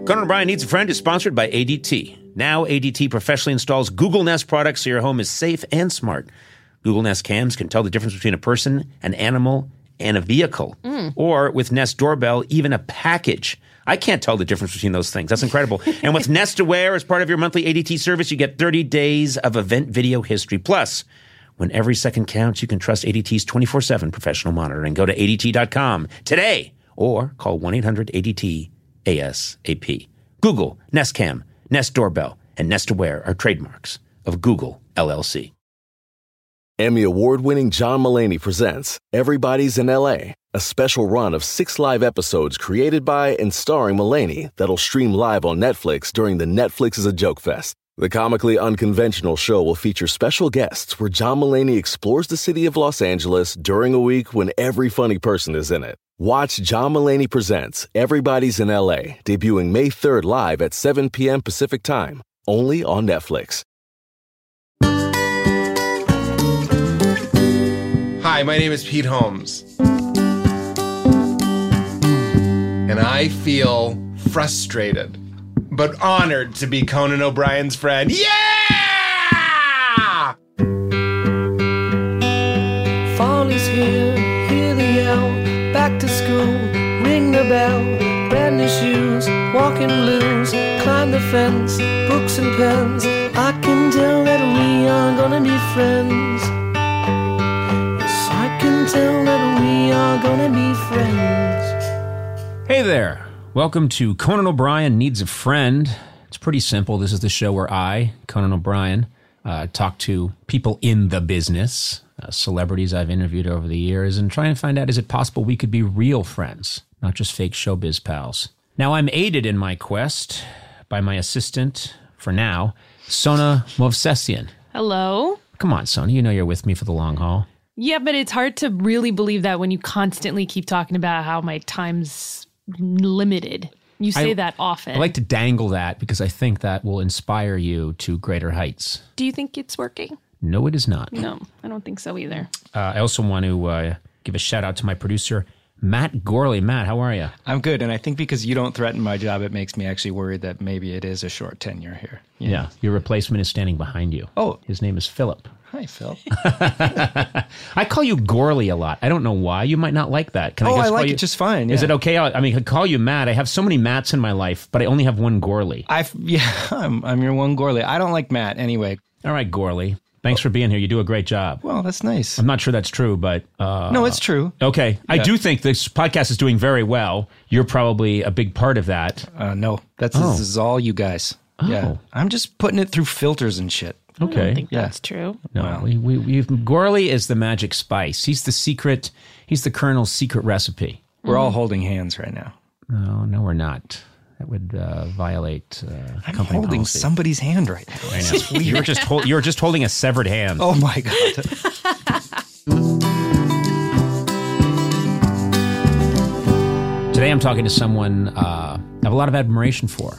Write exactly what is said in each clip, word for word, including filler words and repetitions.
Conan O'Brien Needs a Friend is sponsored by A D T. Now, A D T professionally installs Google Nest products so your home is safe and smart. Google Nest cams can tell the difference between a person, an animal, and a vehicle. Mm. Or with Nest Doorbell, even a package. I can't tell the difference between those things. That's incredible. And with Nest Aware, as part of your monthly A D T service, you get thirty days of event video history. Plus, when every second counts, you can trust A D T's twenty-four seven professional monitoring. Go to A D T dot com today or call one eight hundred A D T A S A P. Google, Nest Cam, Nest Doorbell, and Nest Aware are trademarks of Google, L L C. Emmy award-winning John Mulaney presents Everybody's in L A, a special run of six live episodes created by and starring Mulaney that'll stream live on Netflix during the Netflix is a Joke Fest. The comically unconventional show will feature special guests where John Mulaney explores the city of Los Angeles during a week when every funny person is in it. Watch John Mulaney Presents Everybody's in L A, debuting May third live at seven p.m. Pacific Time, only on Netflix. Hi, my name is Pete Holmes. And I feel frustrated, but honored to be Conan O'Brien's friend. Yeah! Fall is here, hear the yell, back to school, ring the bell, brand new shoes, walking blues, climb the fence, books and pens, I can tell that we are gonna be friends. Yes, I can tell that we are gonna be friends. Hey there. Welcome to Conan O'Brien Needs a Friend. It's pretty simple. This is the show where I, Conan O'Brien, uh, talk to people in the business, uh, celebrities I've interviewed over the years, and try and find out, is it possible we could be real friends, not just fake showbiz pals? Now, I'm aided in my quest by my assistant, for now, Sona Movsesian. Hello. Come on, Sona, you know you're with me for the long haul. Yeah, but it's hard to really believe that when you constantly keep talking about how my time's limited. You say I, that often. I like to dangle that because I think that will inspire you to greater heights. Do you think it's working? No, it is not. No, I don't think so either. Uh, I also want to uh, give a shout out to my producer, Matt Gorley. Matt, how are you? I'm good, and I think because you don't threaten my job, it makes me actually worried that maybe it is a short tenure here. You Yeah, know? your replacement is standing behind you. Oh. His name is Philip. Hi, Phil. I call you Gorley a lot. I don't know why. You might not like that. Can oh, I, I just like call you, it just fine. Yeah. Is it okay? I mean, I call you Matt. I have so many Matts in my life, but I only have one Gorley. I've, yeah, I'm, I'm your one Gorley. I don't like Matt anyway. All right, Gorley. Thanks for being here. You do a great job. Well, that's nice. I'm not sure that's true, but... Uh, no, it's true. Okay. I Yeah. do think this podcast is doing very well. You're probably a big part of that. Uh, no, that's Oh. this is all you guys. Oh. Yeah, I'm just putting it through filters and shit. Okay. I don't think Yeah. that's true. No, Well. we, we, we've, Gorley is the magic spice. He's the secret, he's the Colonel's secret recipe. We're all holding hands right now. No, no, we're not. That would uh, violate uh, I'm company holding policy. somebody's hand right now. I know. You were just hol- you were just holding a severed hand. Oh my God. Today I'm talking to someone uh, I have a lot of admiration for.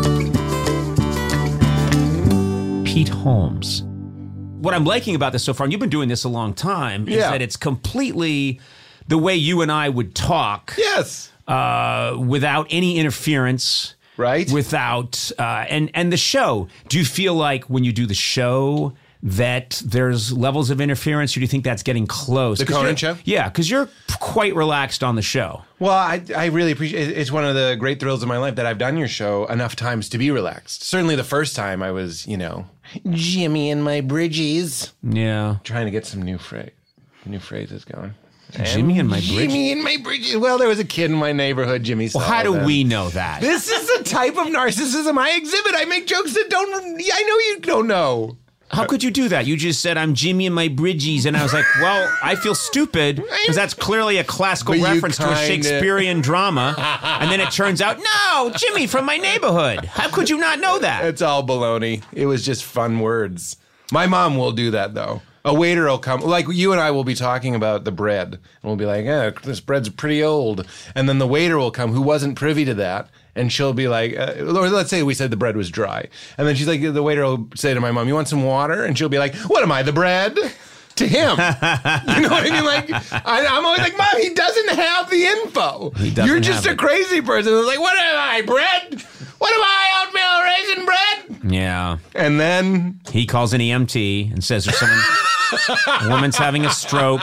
Pete Holmes. What I'm liking about this so far, and you've been doing this a long time, is Yeah. that it's completely the way you and I would talk. Yes. Uh, without any interference, Right. Without uh, and and the show. Do you feel like when you do the show that there's levels of interference, or do you think that's getting close? The 'Cause Conan you're- show? Yeah, because you're quite relaxed on the show. Well, I, I really appreciate it. It's one of the great thrills of my life that I've done your show enough times to be relaxed. Certainly the first time I was, you know, Jimmy and my bridges. Yeah, Trying to get some new phrase, new phrases going. Jimmy and my bridges. Jimmy and my bridges. Well, there was a kid in my neighborhood, Jimmy Well, how do Sullivan. we know that? This is the type of narcissism I exhibit. I make jokes that don't, I know you don't know. How could you do that? You just said, I'm Jimmy and my bridges. And I was like, well, I feel stupid because that's clearly a classical But you reference to a kinda- Shakespearean drama. And then it turns out, no, Jimmy from my neighborhood. How could you not know that? It's all baloney. It was just fun words. My mom will do that, though. A waiter will come, like you and I will be talking about the bread, and we'll be like, eh, this bread's pretty old. And then the waiter will come who wasn't privy to that, and she'll be like, uh, or let's say we said the bread was dry. And then she's like, the waiter will say to my mom, you want some water? And she'll be like, what am I, the bread? To him. You know what I mean? Like, I, I'm always like, Mom, he doesn't have the info. He doesn't You're just have a it. crazy person. It's like, what am I, bread? What am I, oatmeal raisin bread? Yeah. And then He calls an E M T and says there's someone, a woman's having a stroke.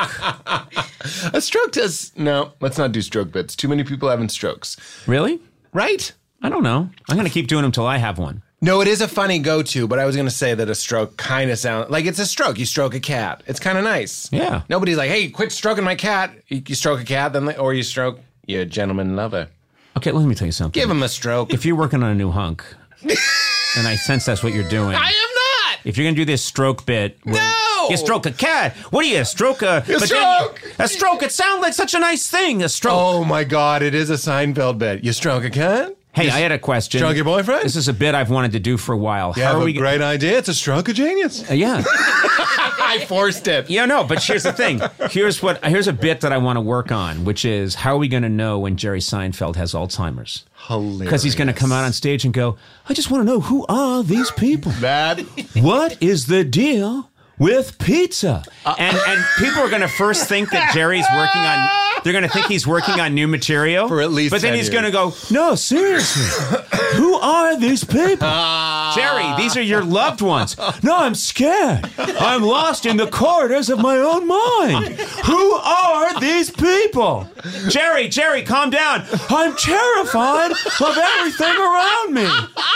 a stroke does, no, let's not do stroke bits. Too many people having strokes. Really? Right? I don't know. I'm going to keep doing them till I have one. No, it is a funny go-to, but I was going to say that a stroke kind of sounds like it's a stroke. You stroke a cat. It's kind of nice. Yeah. Nobody's like, hey, quit stroking my cat. You, you stroke a cat, then, or you stroke your gentleman lover. Okay, let me tell you something. Give him a stroke. If you're working on a new hunk, and I sense that's what you're doing. I am not. If you're going to do this stroke bit. Where No. You stroke a cat. What do you, stroke a... You but then stroke. you- a stroke. It sounds like such a nice thing, a stroke. Oh my God, it is a Seinfeld bit. You stroke a cat? Hey, I had a question. Stroke your boyfriend? This is a bit I've wanted to do for a while. You How have are a we? great idea. It's a stroke of genius. Uh, yeah. I forced it. Yeah, no, but here's the thing. Here's what. Here's a bit that I want to work on, which is how are we going to know when Jerry Seinfeld has Alzheimer's? Hilarious. Because he's going to come out on stage and go, I just want to know, who are these people? That. What is the deal with pizza? And and people are going to first think that Jerry's working on. They're going to think he's working on new material For at least But then ten he's years. going to go, no, seriously. Who are these people? Jerry, these are your loved ones. No, I'm scared. I'm lost in the corridors of my own mind. Who are these people? Jerry, Jerry, calm down. I'm terrified of everything around me.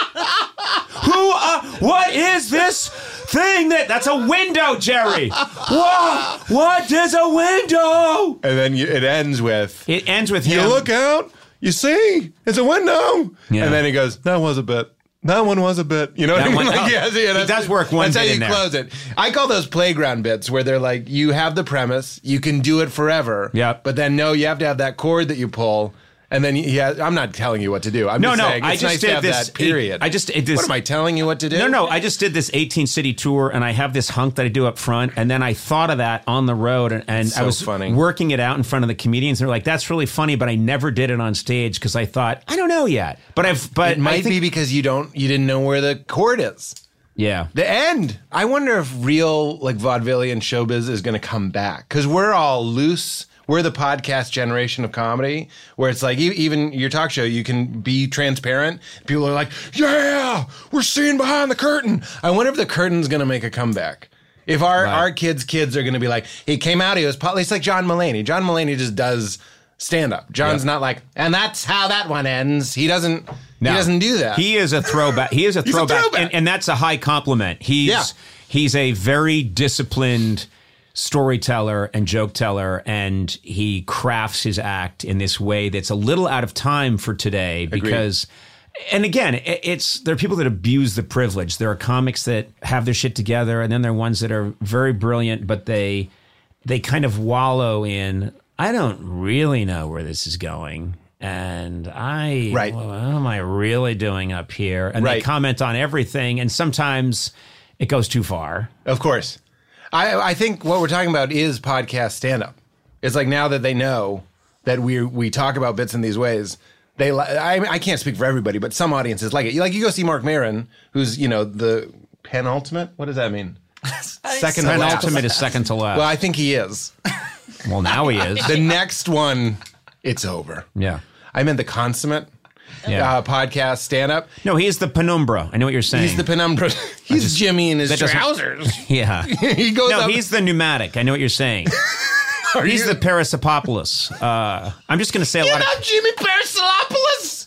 Who are, what is this thing that, that's a window, Jerry. What, what is a window? And then you, it ends with, It ends with you him. look out, you see, it's a window. Yeah. And then he goes, that was a bit. That one was a bit. You know what That I mean? one- Like, oh, yeah, yeah, he that's- does work one That's how bit you in there. close it. I call those playground bits where they're like, you have the premise, you can do it forever. Yep. But then, no, you have to have that chord that you pull. And then, yeah, I'm not telling you what to do. I'm No, just no, saying I it's just nice did to have this- that period. I just did this- What am I telling you what to do? No, no, I just did this eighteen city tour and I have this hunk that I do up front. And then I thought of that on the road and, and So I was funny. working it out in front of the comedians. And they're like, that's really funny, but I never did it on stage because I thought, I don't know yet. But I've, but It might I think, be because you don't, you didn't know where the chord is. yeah. The end. I wonder if real like vaudevillian showbiz is going to come back because we're all loose. We're the podcast generation of comedy where it's like e- even your talk show, you can be transparent. People are like, yeah, we're seeing behind the curtain. I wonder if the curtain's going to make a comeback. If our, Right. our kids' kids are going to be like, he came out, he was, po-. It's like John Mulaney. John Mulaney just does stand up. John's not like, and that's how that one ends. He doesn't, No. he doesn't do that. He is a throwback. He is a He's a throwback. throwback. And, and that's a high compliment. He's, Yeah. he's a very disciplined storyteller and joke teller, and he crafts his act in this way that's a little out of time for today because and again it, it's there are people that abuse the privilege. There are comics that have their shit together, and then there are ones that are very brilliant, but they they kind of wallow in, I don't really know where this is going. And I, Right. well, what am I really doing up here? And they Right. comment on everything, and sometimes it goes too far. Of course. I, I think what we're talking about is podcast stand-up. It's like now that they know that we we talk about bits in these ways, they li- I, I can't speak for everybody, but some audiences like it. Like you go see Mark Maron, who's, you know, the penultimate. What does that mean? Second to last. Penultimate is second to last. Well, I think he is. Well, now he is. The next one, it's over. Yeah. I meant the consummate Yeah. uh, podcast stand-up. No, he is the penumbra. I know what you're saying. He's the penumbra. He's Jimmy in his that doesn't- trousers. yeah. He goes No, up. he's the pneumatic. I know what you're saying. Are He's you- the Parisopopoulos. Uh, I'm just going to say a You're lot of. not Jimmy Parasolopoulos.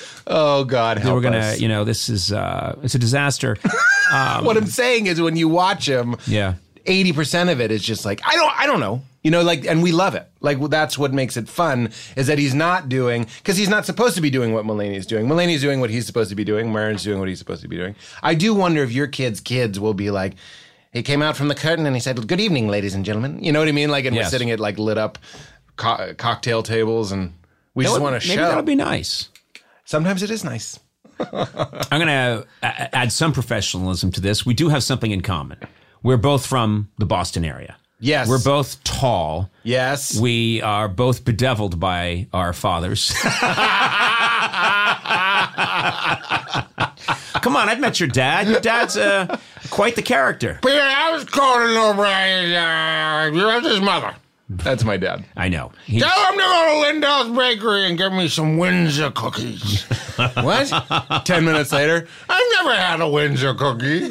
Oh God, help We're gonna, us. you know, this is uh, it's a disaster. What I'm saying is, when you watch him, Yeah. eighty percent of it is just like, I don't, I don't know, you know, like, and we love it. Like, that's what makes it fun is that he's not doing, because he's not supposed to be doing what Mulaney's doing. Mulaney's doing what he's supposed to be doing. Maron's doing what he's supposed to be doing. I do wonder if your kids' kids will be like, he came out from the curtain and he said, "Good evening, ladies and gentlemen." You know what I mean? Like, and Yes. we're sitting at like lit up co- cocktail tables, and we That just would- want to maybe show. that'll be nice. Sometimes it is nice. I'm going to add some professionalism to this. We do have something in common. We're both from the Boston area. Yes. We're both tall. Yes. We are both bedeviled by our fathers. Come on, I've met your dad. Your dad's uh, quite the character. Peter, I was Conan O'Brien. Uh, you have his mother. That's my dad. I know. He's, Tell him to go to Lindell's Bakery and get me some Windsor cookies. What? Ten minutes later, I've never had a Windsor cookie.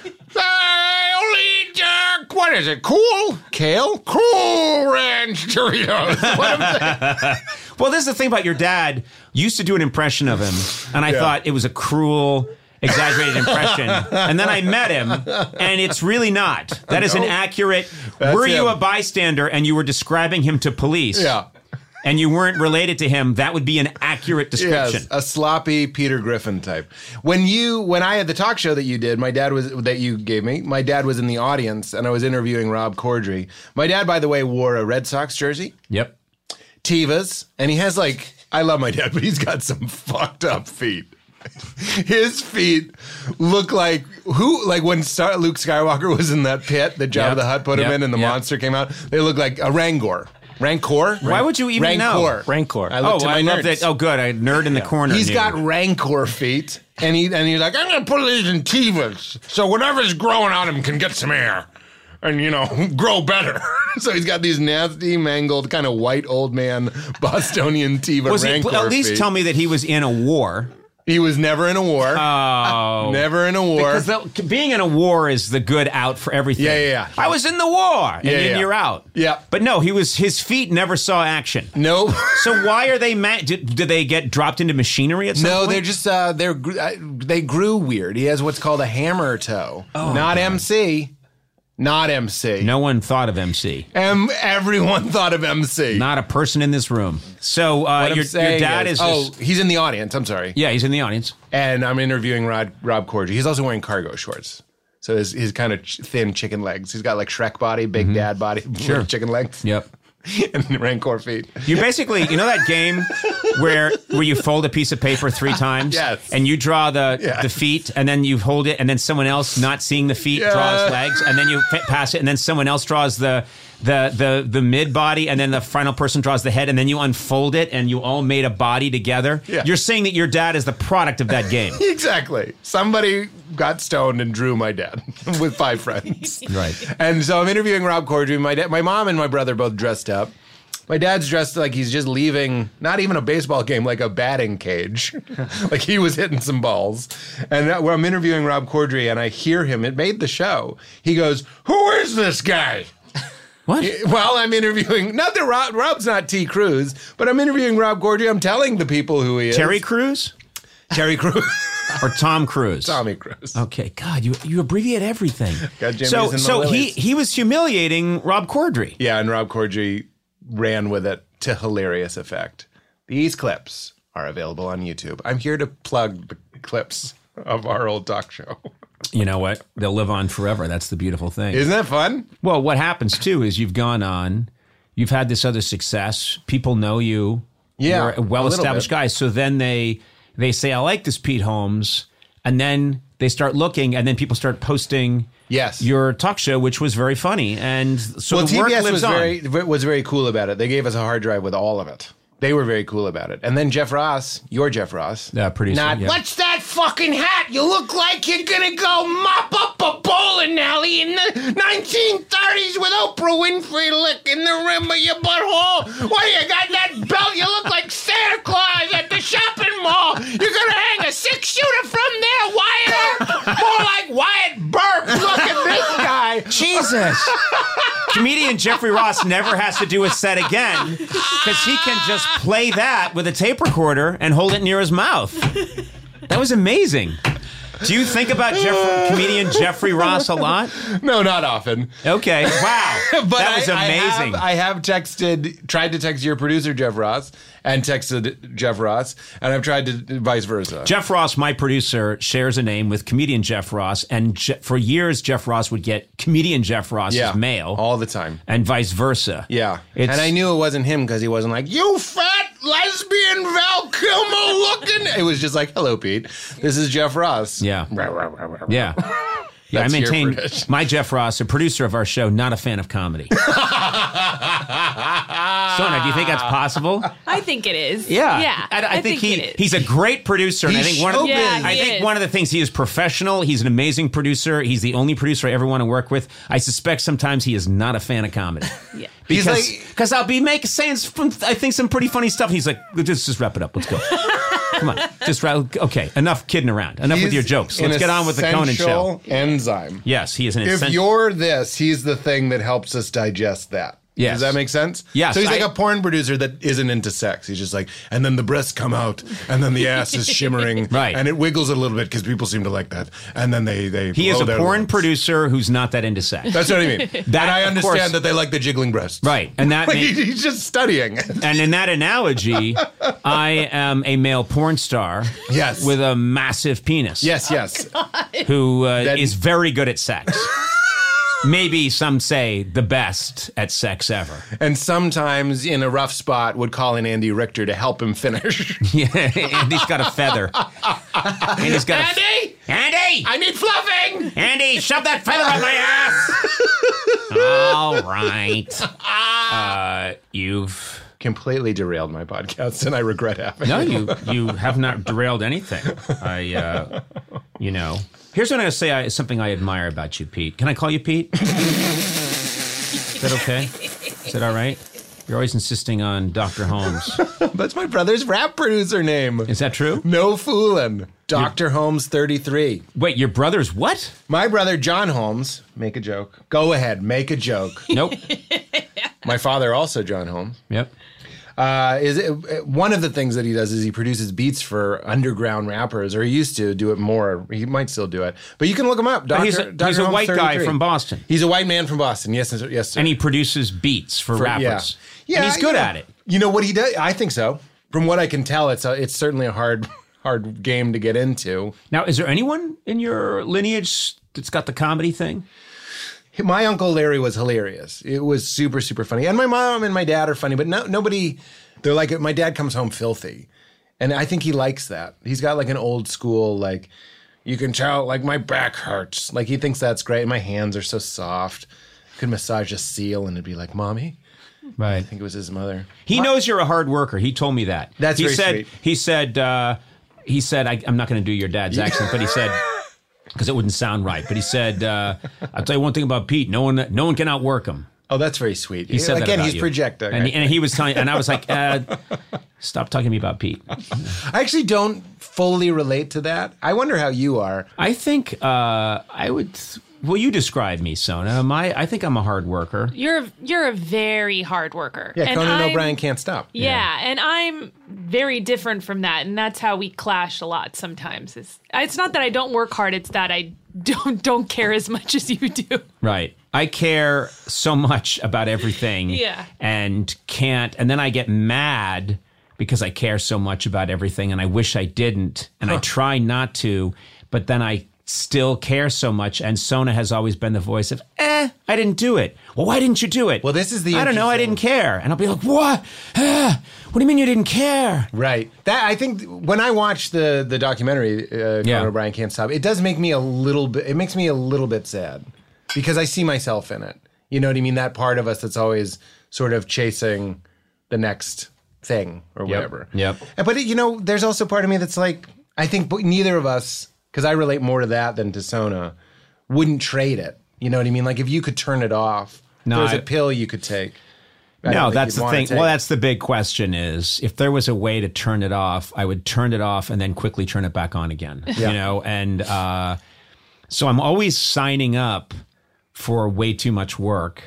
I only eat, uh, what is it, Cool? Kale? Cool Ranch Doritos. What am I well, this is the thing about your dad. You used to do an impression of him, and I Yeah. thought it was a cruel, exaggerated impression. And then I met him, and it's really not. That is an No. accurate. That's were you him. a bystander and you were describing him to police? Yeah. And you weren't related to him, that would be an accurate description. Yes, a sloppy Peter Griffin type. When you, when I had the talk show that you did, my dad was, that you gave me, my dad was in the audience and I was interviewing Rob Corddry. My dad, by the way, wore a Red Sox jersey, Yep. Tevas, and he has like, I love my dad, but he's got some fucked up feet. His feet look like who, like when Star, Luke Skywalker was in that pit that Jabba Yep. the Hutt put him Yep. in and the Yep. monster came out. They look like a Rancor. Rancor? Why would you even know? Rancor. Rancor. I Oh, looked to my I love nerds. that. Oh, good. I nerd in the corner. He's knew. got Rancor feet, and he and he's like, I'm gonna put these in Tevas, so whatever's growing on him can get some air, and you know, grow better. So he's got these nasty, mangled, kind of white old man Bostonian Teva Was he, Rancor at least feet. tell me that he was in a war. He was never in a war. Oh. never in a war. Because the, being in a war is the good out for everything. Yeah, yeah, yeah. I was in the war, and Yeah, then yeah. you're out. Yeah. But no, he was. His feet never saw action. no. So why are they mad? Did, did they get dropped into machinery at some No, point? they're just uh, they're gr- uh, they grew weird. He has what's called a hammer toe, not M C, not M C. No one thought of M C. M- everyone thought of M C. Not a person in this room. So uh, What I'm your, your saying dad is. oh, this- he's in the audience. I'm sorry. yeah, he's in the audience. And I'm interviewing Rod, Rob Corddry. He's also wearing cargo shorts. So his, his kind of ch- thin chicken legs. He's got like Shrek body, big dad body, Sure. chicken legs. Yep. And Rancor feet. You basically, you know that game where where you fold a piece of paper three times, Yes. and you draw the Yes. the feet, and then you hold it, and then someone else not seeing the feet Yeah. draws legs, and then you fa- pass it, and then someone else draws the the the the mid body, and then the final person draws the head, and then you unfold it, and you all made a body together. Yeah. You're saying that your dad is the product of that game. Exactly. Somebody got stoned and drew my dad with five friends. Right. And so I'm interviewing Rob Corddry. My dad, my mom and my brother both dressed up. My dad's dressed like he's just leaving, not even a baseball game, like a batting cage. Like he was hitting some balls. And that, where I'm interviewing Rob Corddry and I hear him, it made the show. He goes, "Who is this guy?" What? Well, I'm interviewing, not that Rob, Rob's not T. Cruz, but I'm interviewing Rob Corddry. I'm telling the people who he is. Terry Crews Terry Cruz. or Tom Cruise? Tommy Cruz. Okay, God, you you abbreviate everything. Got Jimmy's so and the so he Lilies. he was humiliating Rob Corddry. Yeah, and Rob Corddry ran with it to hilarious effect. These clips are available on YouTube. I'm here to plug the clips of our old talk show. You know what? They'll live on forever. That's the beautiful thing. Isn't that fun? Well, what happens too is you've gone on, you've had this other success. People know you. Yeah, You're a well-established a little guy. bit. So then they they say, "I like this Pete Holmes," and then they start looking, and then people start posting. Yes. Your talk show, which was very funny, and so Well, the work T B S lives was on. very was very cool about it. They gave us a hard drive with all of it. They were very cool about it. And then Jeff Ross, your Jeff Ross, Yeah, producer, not yeah. what's that fucking hat? You look like you're gonna go mop up a bowling alley in the nineteen thirties with Oprah Winfrey licking the rim of your butthole. What, you got that belt? You look like Santa Claus at the shopping mall. You're gonna hang a six shooter from there, Wyatt? More like Wyatt Burke. Look at this guy. Jesus. Comedian Jeffrey Ross never has to do a set again because he can just play that with a tape recorder and hold it near his mouth. That was amazing. Do you think about Jeff- comedian Jeffrey Ross a lot? No, not often. Okay. Wow. But that was I, I amazing. have, I have texted, tried to text your producer, Jeff Ross, and texted Jeff Ross, and I've tried to vice versa. Jeff Ross, my producer, shares a name with comedian Jeff Ross, and Je- for years, Jeff Ross would get comedian Jeff Ross's yeah, mail, all the time. and vice versa. Yeah, It's- and I knew it wasn't him because he wasn't like, you fat lesbian Val Kilmer looking. It was just like, hello, Pete. This is Jeff Ross. Yeah. Yeah. Yeah, That's I your maintain prediction. my Jeff Ross, a producer of our show, not a fan of comedy. Sona, do you think that's possible? I think it is. Yeah, Yeah. I, I think, he it is. he's a great producer, and I He's think one of the, Yeah, I he think is. one of the things he is professional. He's an amazing producer. He's the only producer I ever want to work with. I suspect sometimes he is not a fan of comedy. Yeah. He's Because like- because I'll be making saying some, I think some pretty funny stuff. He's like, just just wrap it up. Let's go. Come on, just wrap. Okay, enough kidding around. Enough with He's your jokes. an Let's get on with the Conan show. essential enzyme. Yes, he is an If essential. you're this, he's the thing that helps us digest that. Yes. Does that make sense? Yes, So he's like I- a porn producer that isn't into sex. He's just like, and then the breasts come out, and then the ass is shimmering, Right. and it wiggles a little bit because people seem to like that, and then they they. He is blow a their porn loads. producer who's not that into sex. That's what I mean. That, and I of understand course- that they like the jiggling breasts. Right, and that Like, may- he- he's just studying. and in that analogy, I am a male porn star. Yes. With a massive penis. Yes, yes. Who uh, That- is very good at sex. Maybe some say the best at sex ever. And sometimes in a rough spot would call in Andy Richter to help him finish. Yeah, Andy's got a feather. Andy's got Andy! a Andy! I need fluffing! Andy, shove that feather up my ass. All right. Uh, you've Completely derailed my podcast, and I regret having no, it. you you have not derailed anything. I, uh, you know. Here's what I'm going to say. I, something I admire about you, Pete. Can I call you Pete? Is that okay? Is that all right? You're always insisting on Doctor Holmes. That's my brother's rap producer name. Is that true? No foolin'. Doctor Holmes thirty-three. Wait, your brother's what? My brother John Holmes. Make a joke. Go ahead, make a joke. Nope. My father also John Holmes. Yep. Uh, is it, one of the things that he does is he produces beats for underground rappers, or he used to do it more. He might still do it, but you can look him up. Doctor he's a, Doctor he's a Holmes white guy thirty-three. from Boston. He's a white man from Boston. Yes, sir. Yes, sir. And he produces beats for, For- rappers. Yeah, And he's good you know, at it. You know what he does? I think so. From what I can tell, it's a, it's certainly a hard hard game to get into. Now, is there anyone in your lineage that's got the comedy thing? My Uncle Larry was hilarious. It was super, super funny. And my mom and my dad are funny, but no, nobody, they're like, my dad comes home filthy. And I think he likes that. He's got like an old school, like, you can tell, like, my back hurts. Like, he thinks that's great. My hands are so soft. I could massage a seal and it'd be like, Mommy? Right. I think it was his mother. He knows you're a hard worker. He told me that. That's he very said, sweet. He said, uh, he said, I, I'm not going to do your dad's accent, but he said, because it wouldn't sound right, but he said, uh, I'll tell you one thing about Pete. No one, no one can outwork him. Oh, that's very sweet. He said that Again, about he's you. projecting. And, and he was telling, and I was like, uh, stop talking to me about Pete. I actually don't fully relate to that. I wonder how you are. I think uh, I would. Well, you describe me, Sona. Am I? I think I'm a hard worker. You're you're a very hard worker. Yeah, And Conan I'm- O'Brien can't stop. Yeah, and I'm very different from that, and that's how we clash a lot sometimes. It's, it's not that I don't work hard; it's that I don't don't care as much as you do. Right. I care so much about everything. Yeah. And can't. And then I get mad because I care so much about everything, and I wish I didn't, and I try not to, but then I still care so much. And Sona has always been the voice of, eh, I didn't do it. Well, why didn't you do it? Well, this is the I don't know. I interesting- didn't care. And I'll be like, what? Ah, what do you mean you didn't care? Right. That I think when I watch the the documentary, uh, Conan Yeah. O'Brien Can't Stop, it does make me a little bit. It makes me a little bit sad because I see myself in it. You know what I mean? That part of us that's always sort of chasing the next thing or whatever. Yep. And- But you know, there's also part of me that's like, I think neither of us, because I relate more to that than to Sona, wouldn't trade it. You know what I mean? Like if you could turn it off, No, there's I- a pill you could take. I don't No, think that's you'd the wanna thing. take. Well, that's the big question is if there was a way to turn it off, I would turn it off and then quickly turn it back on again. Yeah. You know, and uh, so I'm always signing up for way too much work,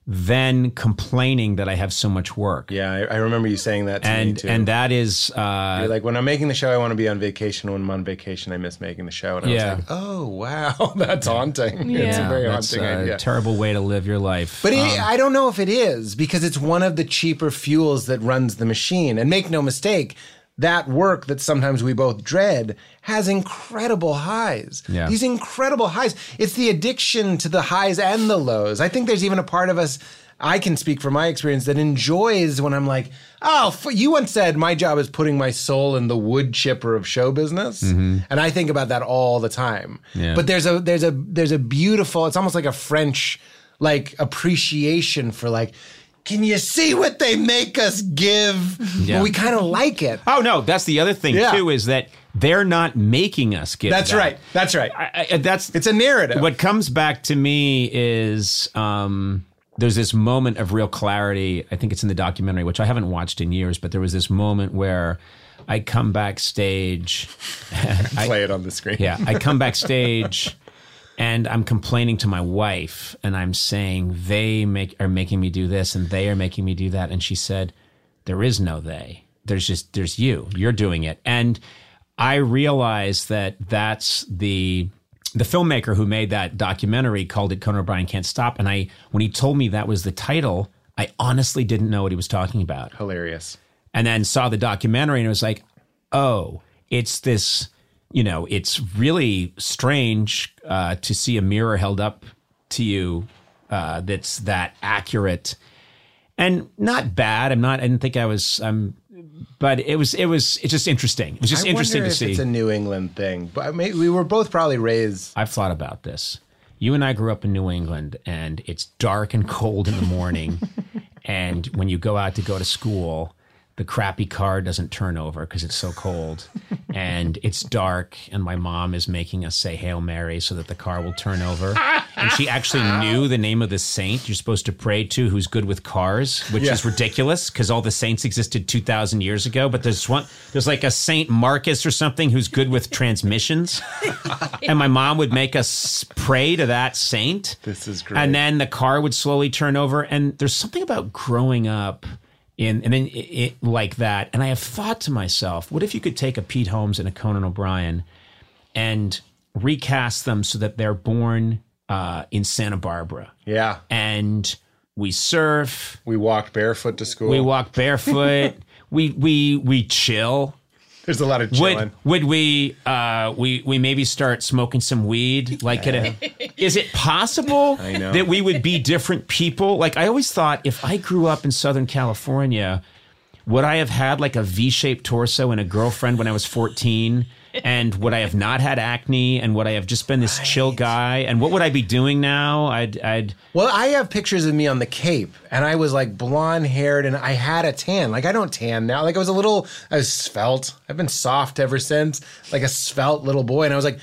then complaining that I have so much work. Yeah, I, I remember you saying that to me And too. and that is uh, You're like, when I'm making the show, I want to be on vacation. When I'm on vacation, I miss making the show. And I Yeah. was like, oh, wow, that's haunting. It's a Yeah. very that's haunting a idea. terrible way to live your life. But it, Um, I don't know if it is, because it's one of the cheaper fuels that runs the machine. And make no mistake, that work that sometimes we both dread has incredible highs. Yeah. These incredible highs. It's the addiction to the highs and the lows. I think there's even a part of us I can speak from my experience, that enjoys when I'm like, oh, f- you once said my job is putting my soul in the wood chipper of show business. Mm-hmm. And I think about that all the time. Yeah. But there's a there's a there's a beautiful, it's almost like a French like appreciation for like, can you see what they make us give? Yeah. But we kind of like it. Oh, no, that's the other thing, Yeah. too, is that they're not making us give That's that. right. That's right. I, I, that's It's a narrative. What comes back to me is um, there's this moment of real clarity. I think it's in the documentary, which I haven't watched in years, but there was this moment where I come backstage. Play it on the screen. Yeah, I come backstage and I'm complaining to my wife and I'm saying they make are making me do this and they are making me do that. And she said, there is no they. There's just, there's you. You're doing it. And I realized that that's the the filmmaker who made that documentary called it Conan O'Brien Can't Stop. And I, when he told me that was the title, I honestly didn't know what he was talking about. Hilarious. And then saw the documentary and it was like, oh, it's this, you know, it's really strange uh, to see a mirror held up to you uh, that's that accurate and not bad. I'm not, I didn't think I was, um, but it was, it was, it's just interesting. It was just I interesting wonder to if see. It's a New England thing, but I mean, we were both probably raised. I've thought about this. You and I grew up in New England, and it's dark and cold in the morning. And when you go out to go to school, the crappy car doesn't turn over because it's so cold. And it's dark, and my mom is making us say Hail Mary so that the car will turn over. And she actually knew the name of the saint you're supposed to pray to who's good with cars, which Yeah. is ridiculous because all the saints existed two thousand years ago. But there's one, there's like a Saint Marcus or something who's good with transmissions. And my mom would make us pray to that saint. This is great. And then the car would slowly turn over. And there's something about growing up in, and then it, it, like that. And I have thought to myself, what if you could take a Pete Holmes and a Conan O'Brien and recast them so that they're born uh, in Santa Barbara? Yeah. And we surf, We walked barefoot to school. we walk barefoot, we we we chill. There's a lot of chilling. Would would we uh we we maybe start smoking some weed? Like could it, is it possible I know. that we would be different people? Like I always thought if I grew up in Southern California, would I have had like a V-shaped torso and a girlfriend when I was fourteen? And would I have not had acne? And would I have just been this chill guy? And what would I be doing now? I'd I'd Well, I have pictures of me on the Cape, and I was like blonde haired, and I had a tan. Like I don't tan now. Like I was a little, I was svelte. I've been soft ever since, like a svelte little boy. And I was like,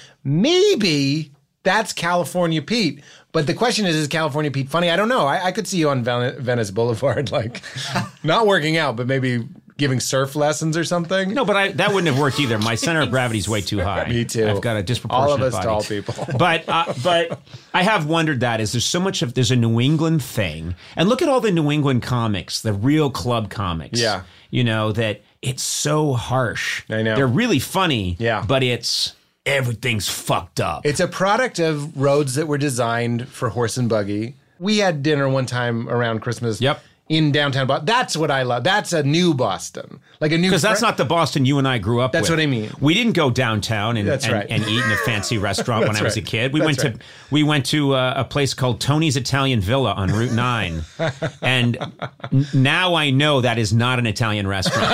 maybe that's California Pete. But the question is, is California Pete funny? I don't know. I, I could see you on Ven- Venice Boulevard, like not working out, but maybe giving surf lessons or something. No, but I, that wouldn't have worked either. My center of gravity is way too high. Me too. I've got a disproportionate All of us body. tall people. But uh, but I have wondered that is there's so much of there's a New England thing, and look at all the New England comics, the real club comics. Yeah. you know that it's so harsh. I know. They're really funny. Yeah. but it's everything's fucked up. It's a product of roads that were designed for horse and buggy. We had dinner one time around Christmas. Yep. In downtown Boston. That's what I love. That's a new Boston. Like a new Because that's fr- not the Boston you and I grew up That's with. what I mean. We didn't go downtown and, That's and, right. and eat in a fancy restaurant when That's I was a right. kid. We That's went right. to we went to uh, a place called Tony's Italian Villa on Route nine. And n- now I know that is not an Italian restaurant.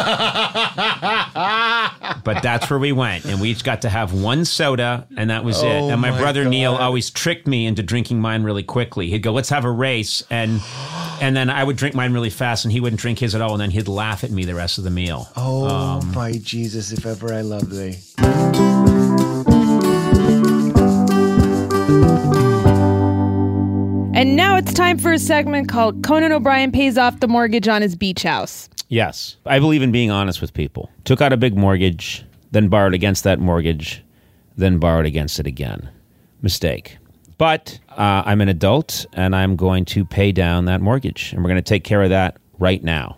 But that's where we went. And we each got to have one soda, and that was it. Oh And my, my brother Neil God. always tricked me into drinking mine really quickly. He'd go, let's have a race. And and then I would drink mine really fast, and he wouldn't drink his at all. And then he'd laugh at me the rest of the meal. Oh my Jesus, if ever I loved thee. And now it's time for a segment called Conan O'Brien Pays Off the Mortgage on His Beach House. Yes. I believe in being honest with people. Took out a big mortgage, then borrowed against that mortgage, then borrowed against it again. Mistake. But uh, I'm an adult, and I'm going to pay down that mortgage. And we're going to take care of that right now.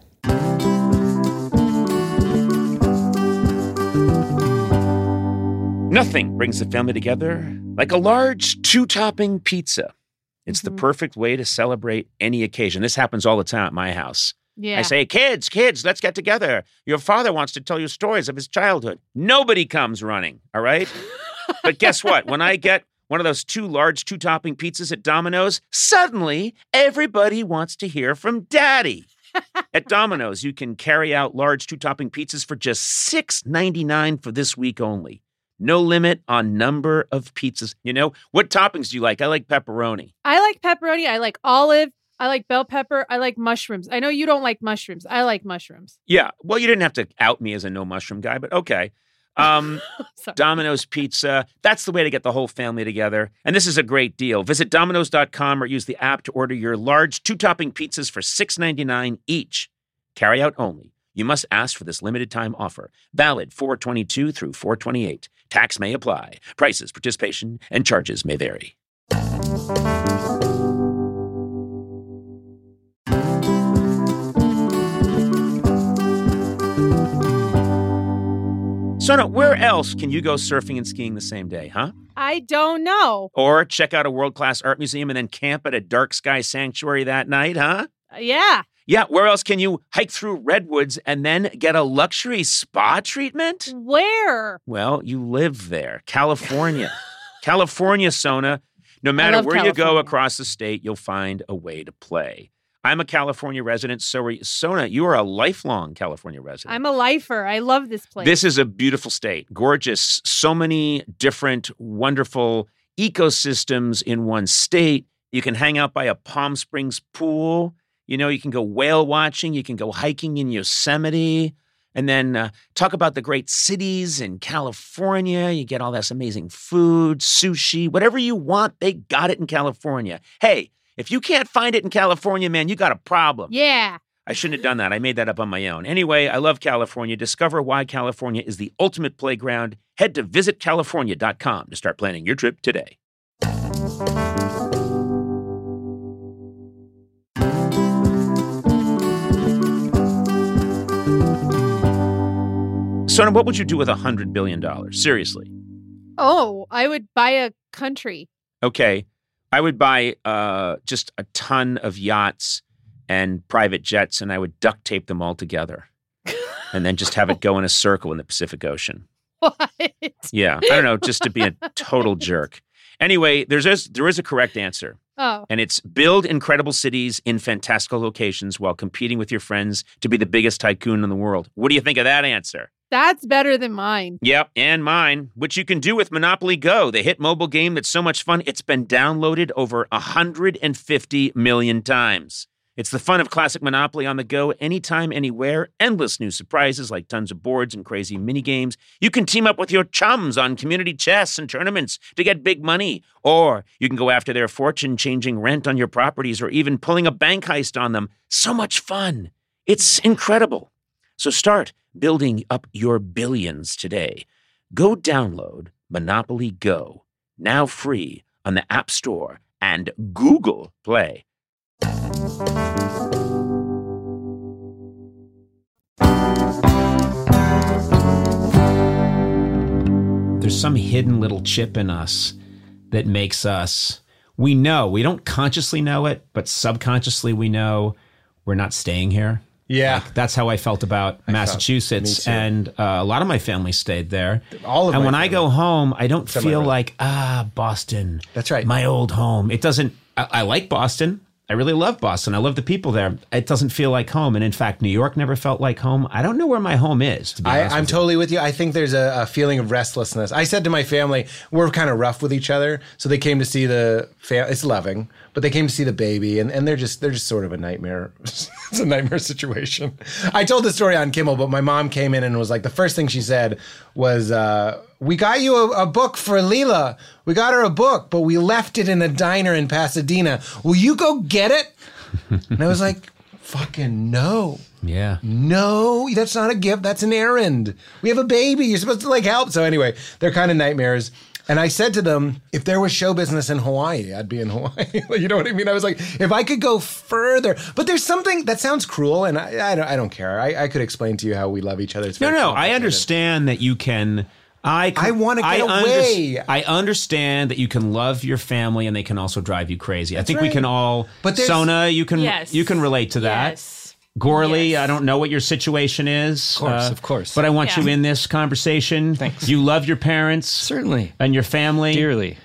Nothing brings the family together like a large two-topping pizza. It's the perfect way to celebrate any occasion. This happens all the time at my house. Yeah. I say, kids, kids, let's get together. Your father wants to tell you stories of his childhood. Nobody comes running, all right? But guess what? When I get one of those two large two-topping pizzas at Domino's? Suddenly, everybody wants to hear from Daddy. At Domino's, you can carry out large two-topping pizzas for just six ninety-nine for this week only. No limit on number of pizzas. You know, what toppings do you like? I like pepperoni. I like pepperoni. I like olive. I like bell pepper. I like mushrooms. I know you don't like mushrooms. I like mushrooms. Yeah. Well, you didn't have to out me as a no mushroom guy, but okay. Um, Domino's Pizza. That's the way to get the whole family together. And this is a great deal. Visit Domino's dot com or use the app to order your large two-topping pizzas for six ninety-nine each. Carry out only. You must ask for this limited time offer. Valid four twenty-two through four twenty-eight. Tax may apply. Prices, participation, and charges may vary. Sona, where else can you go surfing and skiing the same day, huh? I don't know. Or check out a world-class art museum and then camp at a dark sky sanctuary that night, huh? Uh, yeah. Yeah, where else can you hike through redwoods and then get a luxury spa treatment? Where? Well, you live there. California. California, Sona. No matter where California. you go across the state, you'll find a way to play. I'm a California resident, so are you. Sona, you are a lifelong California resident. I'm a lifer. I love this place. This is a beautiful state. Gorgeous. So many different, wonderful ecosystems in one state. You can hang out by a Palm Springs pool. You know, you can go whale watching. You can go hiking in Yosemite. And then uh, talk about the great cities in California. You get all this amazing food, sushi, whatever you want, they got it in California. Hey, if you can't find it in California, man, you got a problem. Yeah. I shouldn't have done that. I made that up on my own. Anyway, I love California. Discover why California is the ultimate playground. Head to visit california dot com to start planning your trip today. Sona, what would you do with one hundred billion dollars? Seriously. Oh, I would buy a country. Okay. I would buy uh, just a ton of yachts and private jets, and I would duct tape them all together and then just have it go in a circle in the Pacific Ocean. What? Yeah. I don't know, just to be a total jerk. Anyway, there's a, there is a correct answer. Oh. And it's build incredible cities in fantastical locations while competing with your friends to be the biggest tycoon in the world. What do you think of that answer? That's better than mine. Yep, and mine, which you can do with Monopoly Go, the hit mobile game that's so much fun, it's been downloaded over one hundred fifty million times. It's the fun of classic Monopoly on the go, anytime, anywhere, endless new surprises like tons of boards and crazy mini games. You can team up with your chums on community chess and tournaments to get big money, or you can go after their fortune changing rent on your properties or even pulling a bank heist on them. So much fun. It's incredible. So start building up your billions today. Go download Monopoly Go, now free on the App Store and Google Play. There's some hidden little chip in us that makes us, we know, we don't consciously know it, but subconsciously we know we're not staying here. Yeah. Like, that's how I felt about I Massachusetts. felt, me too. And uh, a lot of my family stayed there. All of And my when I family. go home, I don't Semi feel really. like, ah, Boston. That's right. My old home. It doesn't, I, I like Boston. I really love Boston. I love the people there. It doesn't feel like home. And in fact, New York never felt like home. I don't know where my home is, to be I, honest I'm with you. totally with you. I think there's a, a feeling of restlessness. I said to my family, we're kind of rough with each other. So they came to see the family. It's loving, but they came to see the baby, and, and they're just they're just sort of a nightmare. It's a nightmare situation. I told the story on Kimmel, but my mom came in and was like, the first thing she said was, uh, we got you a, a book for Leela. We got her a book, but we left it in a diner in Pasadena. Will you go get it? And I was like, fucking no. Yeah. No, that's not a gift. That's an errand. We have a baby. You're supposed to like help. So anyway, they're kind of nightmares. And I said to them, if there was show business in Hawaii, I'd be in Hawaii. You know what I mean? I was like, if I could go further. But there's something that sounds cruel, and I, I, don't, I don't care. I, I could explain to you how we love each other. It's No, very no, I complicated. understand that you can. I I wanna get I away. I understand that you can love your family and they can also drive you crazy. I think we right. can all. But there's- Sona, you can Yes. you can relate to that. Yes. Gorley, Yes. I don't know what your situation is. Of course, of course. But I want Yeah. you in this conversation. Thanks. You love your parents. Certainly. And your family. Dearly.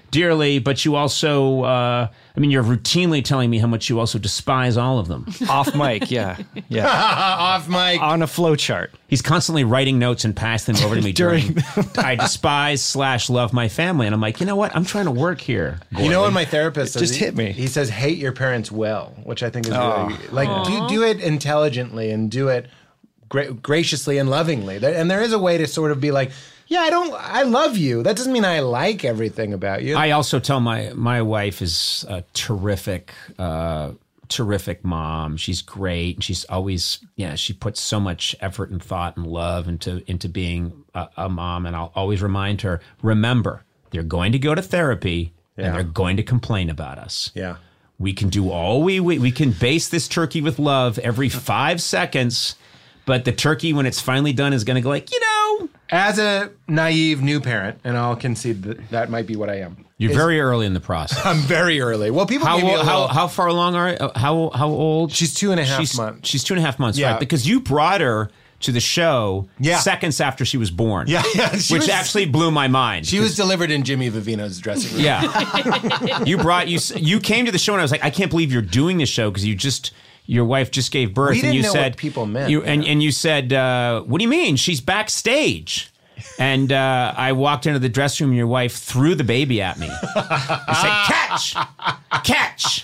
dearly, but you also, uh, I mean, you're routinely telling me how much you also despise all of them. Off mic, yeah. Yeah. Off mic. On a flow chart. He's constantly writing notes and passing them over to me during, During- I despise slash love my family. And I'm like, you know what? I'm trying to work here. You know what my therapist says? Just He- hit me. He says, hate your parents well, which I think is Oh. really, like, do, do it intelligently and do it gra- graciously and lovingly. There- And there is a way to sort of be like, yeah, I don't, I love you. That doesn't mean I like everything about you. I also tell my my wife is a terrific, uh, terrific mom. She's great. She's always, yeah, she puts so much effort and thought and love into into being a, a mom. And I'll always remind her, remember, they're going to go to therapy Yeah. and they're going to complain about us. yeah. We can do all we, we we can base this turkey with love every five seconds, but the turkey, when it's finally done, is going to go like, you know. As a naive new parent, and I'll concede that that might be what I am. You're is- very early in the process. I'm very early. Well, people How give me a old, how little- how far along are uh, how how old? She's two and a half she's, months. She's two and a half months, Yeah. right? Because you brought her to the show Yeah. seconds after she was born. Yeah, yeah, she which was- actually blew my mind. She was delivered in Jimmy Vivino's dressing room. Yeah. you brought you you came to the show and I was like, I can't believe you're doing this show because you just your wife just gave birth We and didn't you know said what people meant, You, and yeah. and you said, uh, what do you mean? She's backstage. And uh, I walked into the dressing room and your wife threw the baby at me. I said, catch! Catch!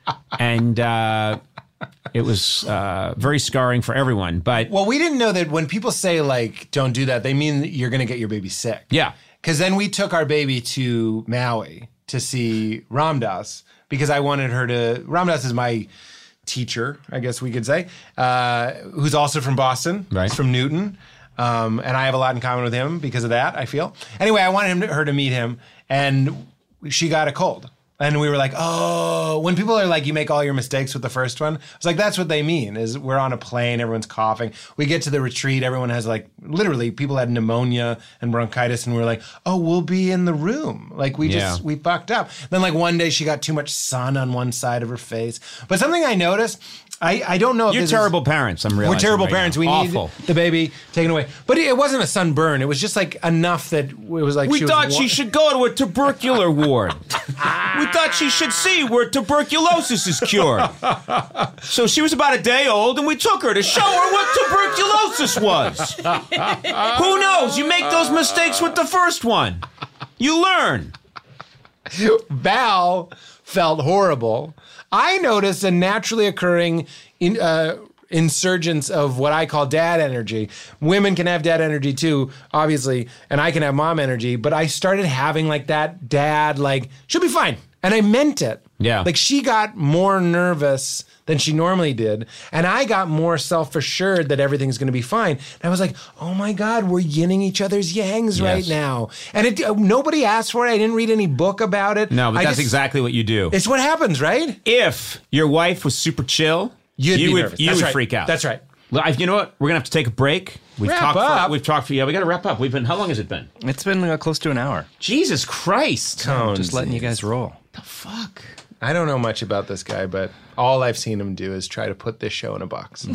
And uh, it was uh, very scarring for everyone. But Well, we didn't know that when people say, like, don't do that, they mean that you're going to get your baby sick. yeah. Because then we took our baby to Maui to see Ramdas because I wanted her to. Ramdas is my teacher, I guess we could say, uh, who's also from Boston. Right. He's from Newton. Um, and I have a lot in common with him because of that, I feel. Anyway, I wanted him to, her to meet him, and she got a cold. And we were like, oh, when people are like, you make all your mistakes with the first one, I was like, that's what they mean, is we're on a plane, everyone's coughing. We get to the retreat, everyone has like, literally, people had pneumonia and bronchitis, and we're like, oh, we'll be in the room. Like, we just, Yeah. we fucked up. Then like one day she got too much sun on one side of her face. But something I noticed, I, I don't know if You're this terrible is, parents, I'm realizing. we're terrible right parents. now. We Awful. need the baby taken away. But it wasn't a sunburn. It was just like enough that it was like We she was thought wa- she should go to a tubercular ward. We thought she should see where tuberculosis is cured. So she was about a day old, and we took her to show her what tuberculosis was. Who knows? You make those mistakes with the first one. You learn. Val felt horrible. I noticed a naturally occurring in, uh, insurgence of what I call dad energy. Women can have dad energy too, obviously, and I can have mom energy, but I started having like that dad, like, she'll be fine. And I meant it. Yeah. Like she got more nervous than she normally did. And I got more self-assured that everything's going to be fine. And I was like, oh my God, we're yinning each other's yangs right Yes. now. And it, uh, nobody asked for it. I didn't read any book about it. No, but I that's just- exactly what you do. It's what happens, right? If your wife was super chill, You'd you be would nervous. you That's would right. freak out. That's right. Well, I- you know what? We're gonna have to take a break. We've Wrap talked. up. For, we've talked for yeah. We got to wrap up. We've been. How long has it been? It's been uh, close to an hour. Jesus Christ! Just letting you guys roll. the fuck? I don't know much about this guy, but all I've seen him do is try to put this show in a box.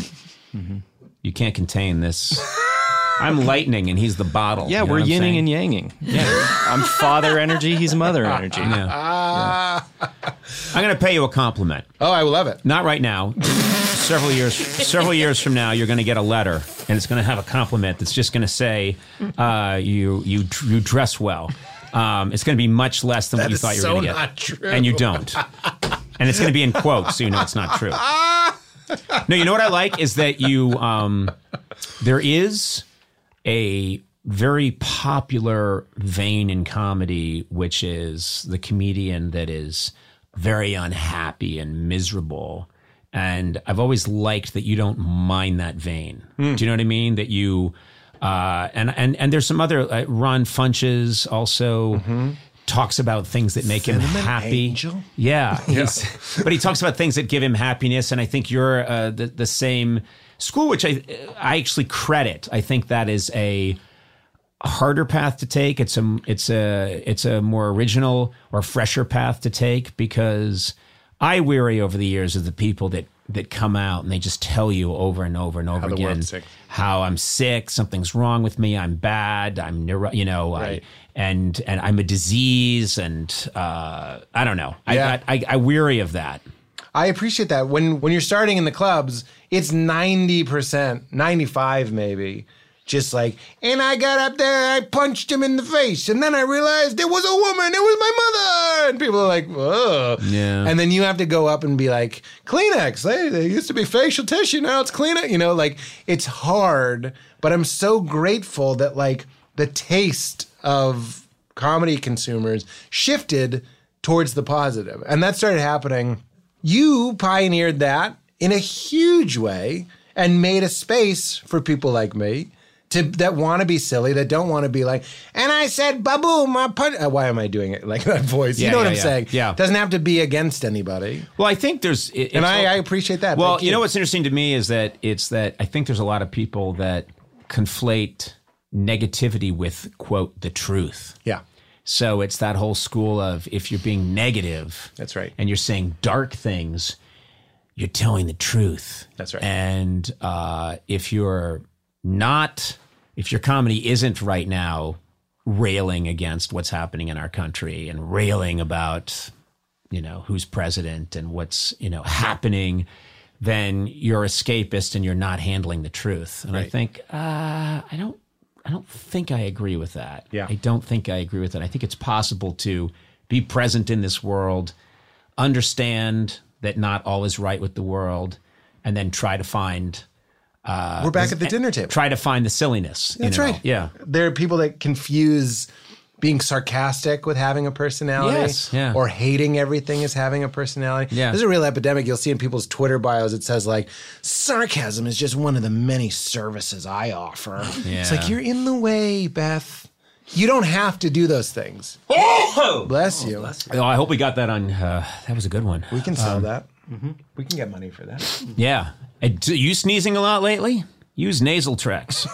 You can't contain this. I'm lightning, and he's the bottle. Yeah, You know we're what I'm yinning saying? and yanging. Yeah. I'm father energy, he's mother energy. Yeah. I'm gonna pay you a compliment. Oh, I love it. Not right now. several years, several years from now, you're going to get a letter, and it's going to have a compliment that's just going to say, uh, "You, you, you dress well." Um, it's going to be much less than That what you is thought you were so going to get, not true. and you don't. And it's going to be in quotes, so you know it's not true. No, you know what I like is that you. Um, there is a very popular vein in comedy, which is the comedian that is very unhappy and miserable. And I've always liked that you don't mind that vein. Hmm. Do you know what I mean? That you, uh, and, and, and there's some other, uh, Ron Funches also talks about things that make him Mm-hmm. Cinnamon happy. Angel? Yeah. he's- but he talks about things that give him happiness. And I think you're uh, the, the same school, which I, I actually credit. I think that is a, a harder path to take. It's a it's a it's a more original or fresher path to take because I weary over the years of the people that that come out and they just tell you over and over and over the again world's sick. how I'm sick, something's wrong with me, I'm bad, I'm neuro, you know, Right. I, and and I'm a disease, and uh, I don't know. I, Yeah. I, I I weary of that. I appreciate that. When when you're starting in the clubs, it's ninety percent, ninety-five maybe, just like, and I got up there, I punched him in the face, and then I realized it was a woman, it was my mother. And people are like, whoa. Yeah. And then you have to go up and be like, Kleenex, they, they used to be facial tissue, now it's Kleenex. You know, like, it's hard, but I'm so grateful that, like, the taste of comedy consumers shifted towards the positive. And that started happening. You pioneered that in a huge way and made a space for people like me to that want to be silly, that don't want to be like, and I said, baboom, I put. Uh, why am I doing it like that voice? Yeah, you know what yeah, I'm yeah. saying? Yeah. It doesn't have to be against anybody. Well, I think there's, it, And it's I, all- I appreciate that. Well, Thank you know what's interesting to me is that it's that I think there's a lot of people that conflate negativity with, quote, the truth. Yeah. So it's that whole school of if you're being negative, That's right. and you're saying dark things, you're telling the truth. That's right. And uh, if you're not, if your comedy isn't right now railing against what's happening in our country and railing about, you know, who's president and what's, you know, happening, then you're escapist and you're not handling the truth. And I Right. think, uh, I don't, I don't think I agree with that. Yeah. I don't think I agree with that. I think it's possible to be present in this world, understand that not all is right with the world, and then try to find uh, We're back at the dinner table. try to find the silliness. you That's know? right. Yeah. There are people that confuse being sarcastic with having a personality, Yes, yeah. or hating everything as having a personality. Yeah. There's a real epidemic. You'll see in people's Twitter bios, it says like, sarcasm is just one of the many services I offer. It's Yeah. like, you're in the way, Beth. You don't have to do those things. Oh! Bless you. Oh, I hope we got that on. Uh, that was a good one. We can sell Um, that. We can get money for that. Yeah. Uh, do you sneezing a lot lately? Use nasal Trex.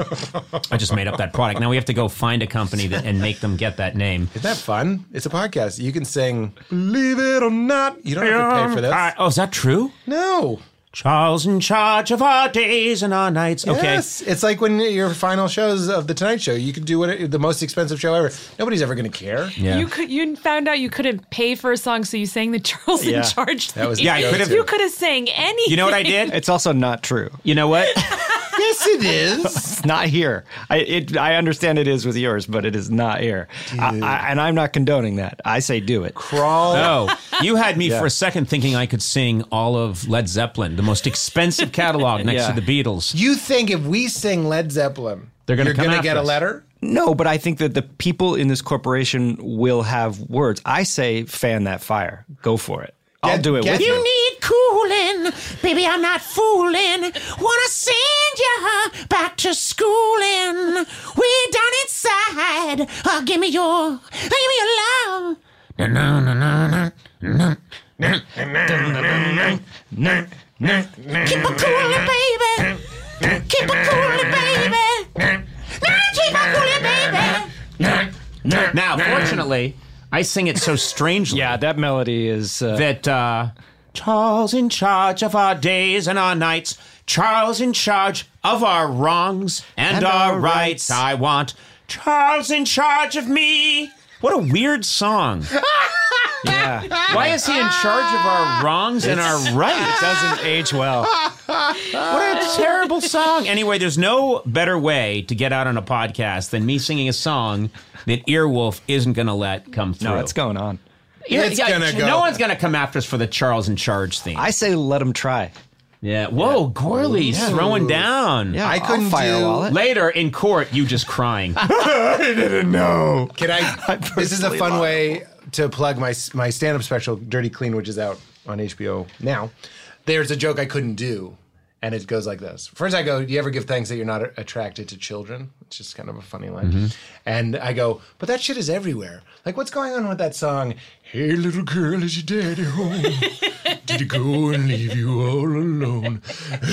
I just made up that product. Now we have to go find a company that, and make them get that name. Isn't that fun? It's a podcast. You can sing, believe it or not. You don't have to pay for this. Uh, oh, is that true? No. Charles in charge of our days and our nights. Okay. Yes, it's like when your final shows of the Tonight Show, you could do what the most expensive show ever. Nobody's ever going to care. Yeah. You could. You found out you couldn't pay for a song, so you sang the Charles Yeah. in Charge. That was thing. Yeah, I could've- You could have sang anything. You know what I did? It's also not true. You know what? Yes, it is. It's not here. I it, I understand it is with yours, but it is not here. I, I, and I'm not condoning that. I say do it. Crawl. No, you had me Yeah. for a second thinking I could sing all of Led Zeppelin, the most expensive catalog next Yeah. to the Beatles. You think if we sing Led Zeppelin, They're gonna you're come gonna after get a us. letter? No, but I think that the people in this corporation will have words. I say fan that fire. Go for it. I'll Get- do it get with it. you. You need cooling, baby, I'm not fooling. Wanna send you back to schooling. Way down inside, oh, give me your, give me your love. Na, na, na, na, na, na, na, na, na. Keep it cooling, baby. Keep it cooling, baby. Keep it cooling, baby. Now, fortunately, I sing it so strangely. Yeah, that melody is. Uh, that uh, Charles in charge of our days and our nights, Charles in charge of our wrongs and, And our, our rights. rights. I want Charles in charge of me. What a weird song. yeah, Why is he in charge of our wrongs and our rights? doesn't age well. What a terrible song. Anyway, there's no better way to get out on a podcast than me singing a song that Earwolf isn't going to let come through. No, it's going on. Ear- It's gonna go. No one's going to come after us for the Charles in Charge theme. I say let him try. yeah. Whoa, Gorley's throwing down. Yeah, I I'll couldn't firewall do- it. Later in court, you just crying. I didn't know. Can I? This is a personally fun love way to plug my my stand up special, Dirty Clean, which is out on H B O now. There's a joke I couldn't do, and it goes like this. First, I go, "Do you ever give thanks that you're not attracted to children?" It's just kind of a funny line. And I go, "But that shit is everywhere. Like, what's going on with that song? Hey, little girl, is your daddy home? Did he go and leave you all alone?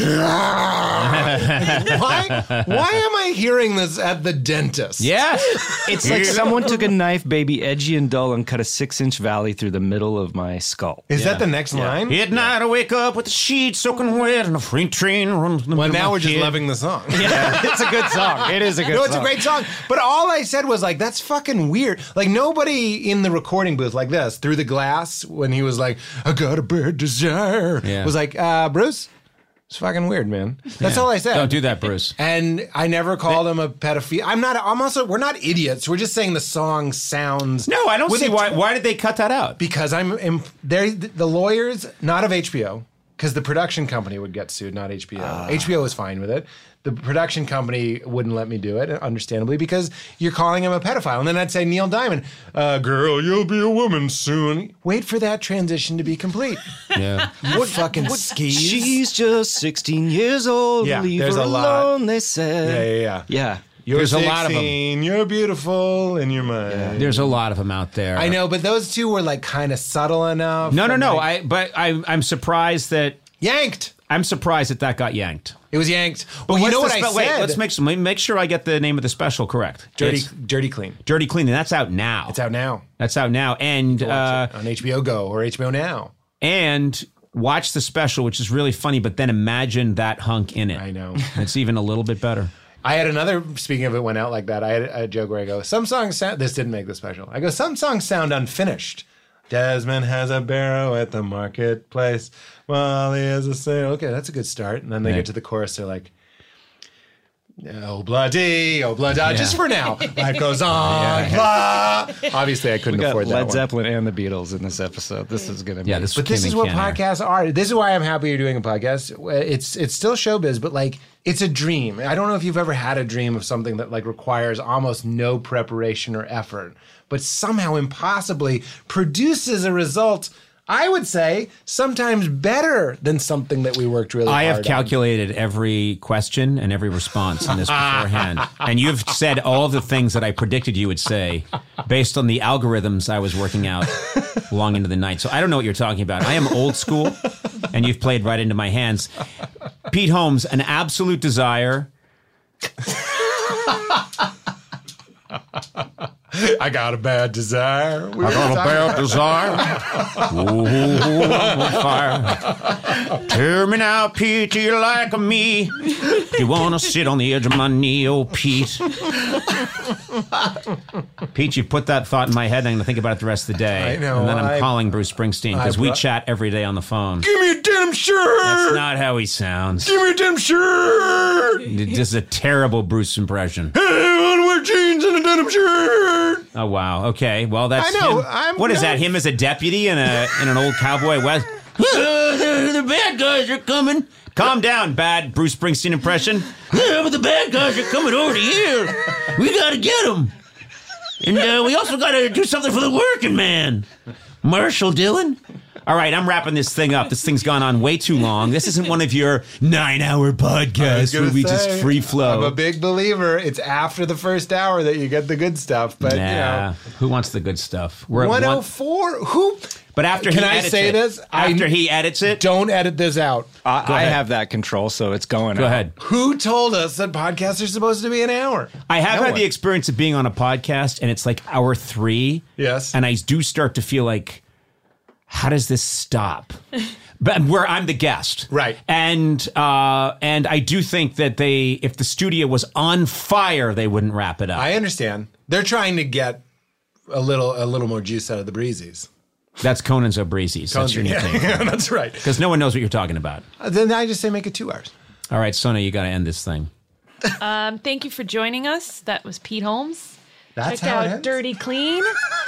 why, why am I hearing this at the dentist? Yeah. It's like someone took a knife, baby, edgy and dull, and cut a six-inch valley through the middle of my skull. Is that the next line? At night I wake up with the sheets soaking wet and a freight train runs. Well, now we're just loving the song. Yeah, it's a good song. It is a good No, song. it's a great song. But all I said was like, that's fucking weird. Like nobody in the recording booth like this, through the glass, when he was like, I got a bad desire, Yeah. was like, uh, Bruce, it's fucking weird, man. That's Yeah. all I said. Don't do that, Bruce. And I never called him a pedophile. I'm not, I'm also, we're not idiots. We're just saying the song sounds. No, I don't with see a- why. Why did they cut that out? Because I'm, im- they're the lawyers, not of H B O, because the production company would get sued, not H B O. Ah. H B O was fine with it. The production company wouldn't let me do it, understandably, because you're calling him a pedophile. And then I'd say, Neil Diamond, uh, girl, you'll be a woman soon. Wait for that transition to be complete. Yeah. What fucking skis? She's just sixteen years old. Yeah, Leave there's her a lot. alone, they said. Yeah, yeah, yeah. Yeah. You're There's a lot of 'em. sixteen, you're beautiful in your mind. There's a lot of them out there. I know, but those two were like kind of subtle enough. No, no, and, no. like, I. But I. I'm surprised that. yanked. I'm surprised that that got yanked. It was yanked. But you What's know the what I spe- said? Wait, let's make some, make sure I get the name of the special correct. Dirty, It's Dirty Clean. Dirty Cleaning. That's out now. It's out now. That's out now. And uh, on H B O Go or H B O Now. and watch the special, which is really funny. But then imagine that hunk in it. I know. It's even a little bit better. I had another, speaking of it went out like that, I had a joke where I go, some songs sound, this didn't make the special. I go, some songs sound unfinished. Desmond has a barrow at the marketplace while he has a sale. Okay, that's a good start. And then they Yeah. get to the chorus, they're like, oh, bloody, oh, bloody, just for now. Life goes on, blah. Obviously, I couldn't We got afford that Led one. Zeppelin and the Beatles in this episode. This is going to be. Yeah, this But this came is in what Can Air. podcasts are. This is why I'm happy you're doing a podcast. It's it's still showbiz, but like it's a dream. I don't know if you've ever had a dream of something that like requires almost no preparation or effort, but somehow impossibly produces a result. I would say sometimes better than something that we worked really I hard have calculated every question and every response in this beforehand. And you've said all the things that I predicted you would say based on the algorithms I was working out long into the night. So I don't know what you're talking about. I am old school, and you've played right into my hands. Pete Holmes, An Absolute Desire. I got a bad desire. We I were got a talking bad about- desire. Ooh, I'm on fire. Tell me now, Pete, do you like me? Do you want to sit on the edge of my knee, oh, Pete? Pete, you put that thought in my head, and I'm going to think about it the rest of the day. I know, And then I'm I- calling Bruce Springsteen, because I we brought- chat every day on the phone. Give me a denim shirt. That's not how he sounds. Give me a denim shirt. This is a terrible Bruce impression. Hey, I want to wear jeans and a denim shirt. Oh, wow. Okay. Well, that's I know, him. I'm What is not- that, him as a deputy in, a, in an old cowboy West? The bad guys are coming. Calm down, bad Bruce Springsteen impression. Yeah, but the bad guys are coming over to here. We got to get them. And uh, we also got to do something for the working man. Marshall Dillon. All right, I'm wrapping this thing up. This thing's gone on way too long. This isn't one of your nine-hour podcasts where gonna we say, just free flow. I'm a big believer. It's after the first hour that you get the good stuff. But Nah, you know, who wants the good stuff? We're at one oh one- four. Who? But after Can he I edits say it, this? After I- he edits it, Don't edit this out. I, I ahead. have that control, so it's going go out. ahead. Who told us that podcasts are supposed to be an hour? I have No had one. the experience of being on a podcast, and it's like hour three. Yes. And I do start to feel like, how does this stop? But where I'm the guest, Right. And uh, and I do think that they, if the studio was on fire, they wouldn't wrap it up. I understand. They're trying to get a little a little more juice out of the breezies. That's Conan's O'Breezies. That's your new thing. Yeah, that's right. Because no one knows what you're talking about. Uh, Then I just say make it two hours. All right, Sona, you got to end this thing. Um, thank you for joining us. That was Pete Holmes. That's Check how it out ends? Dirty Clean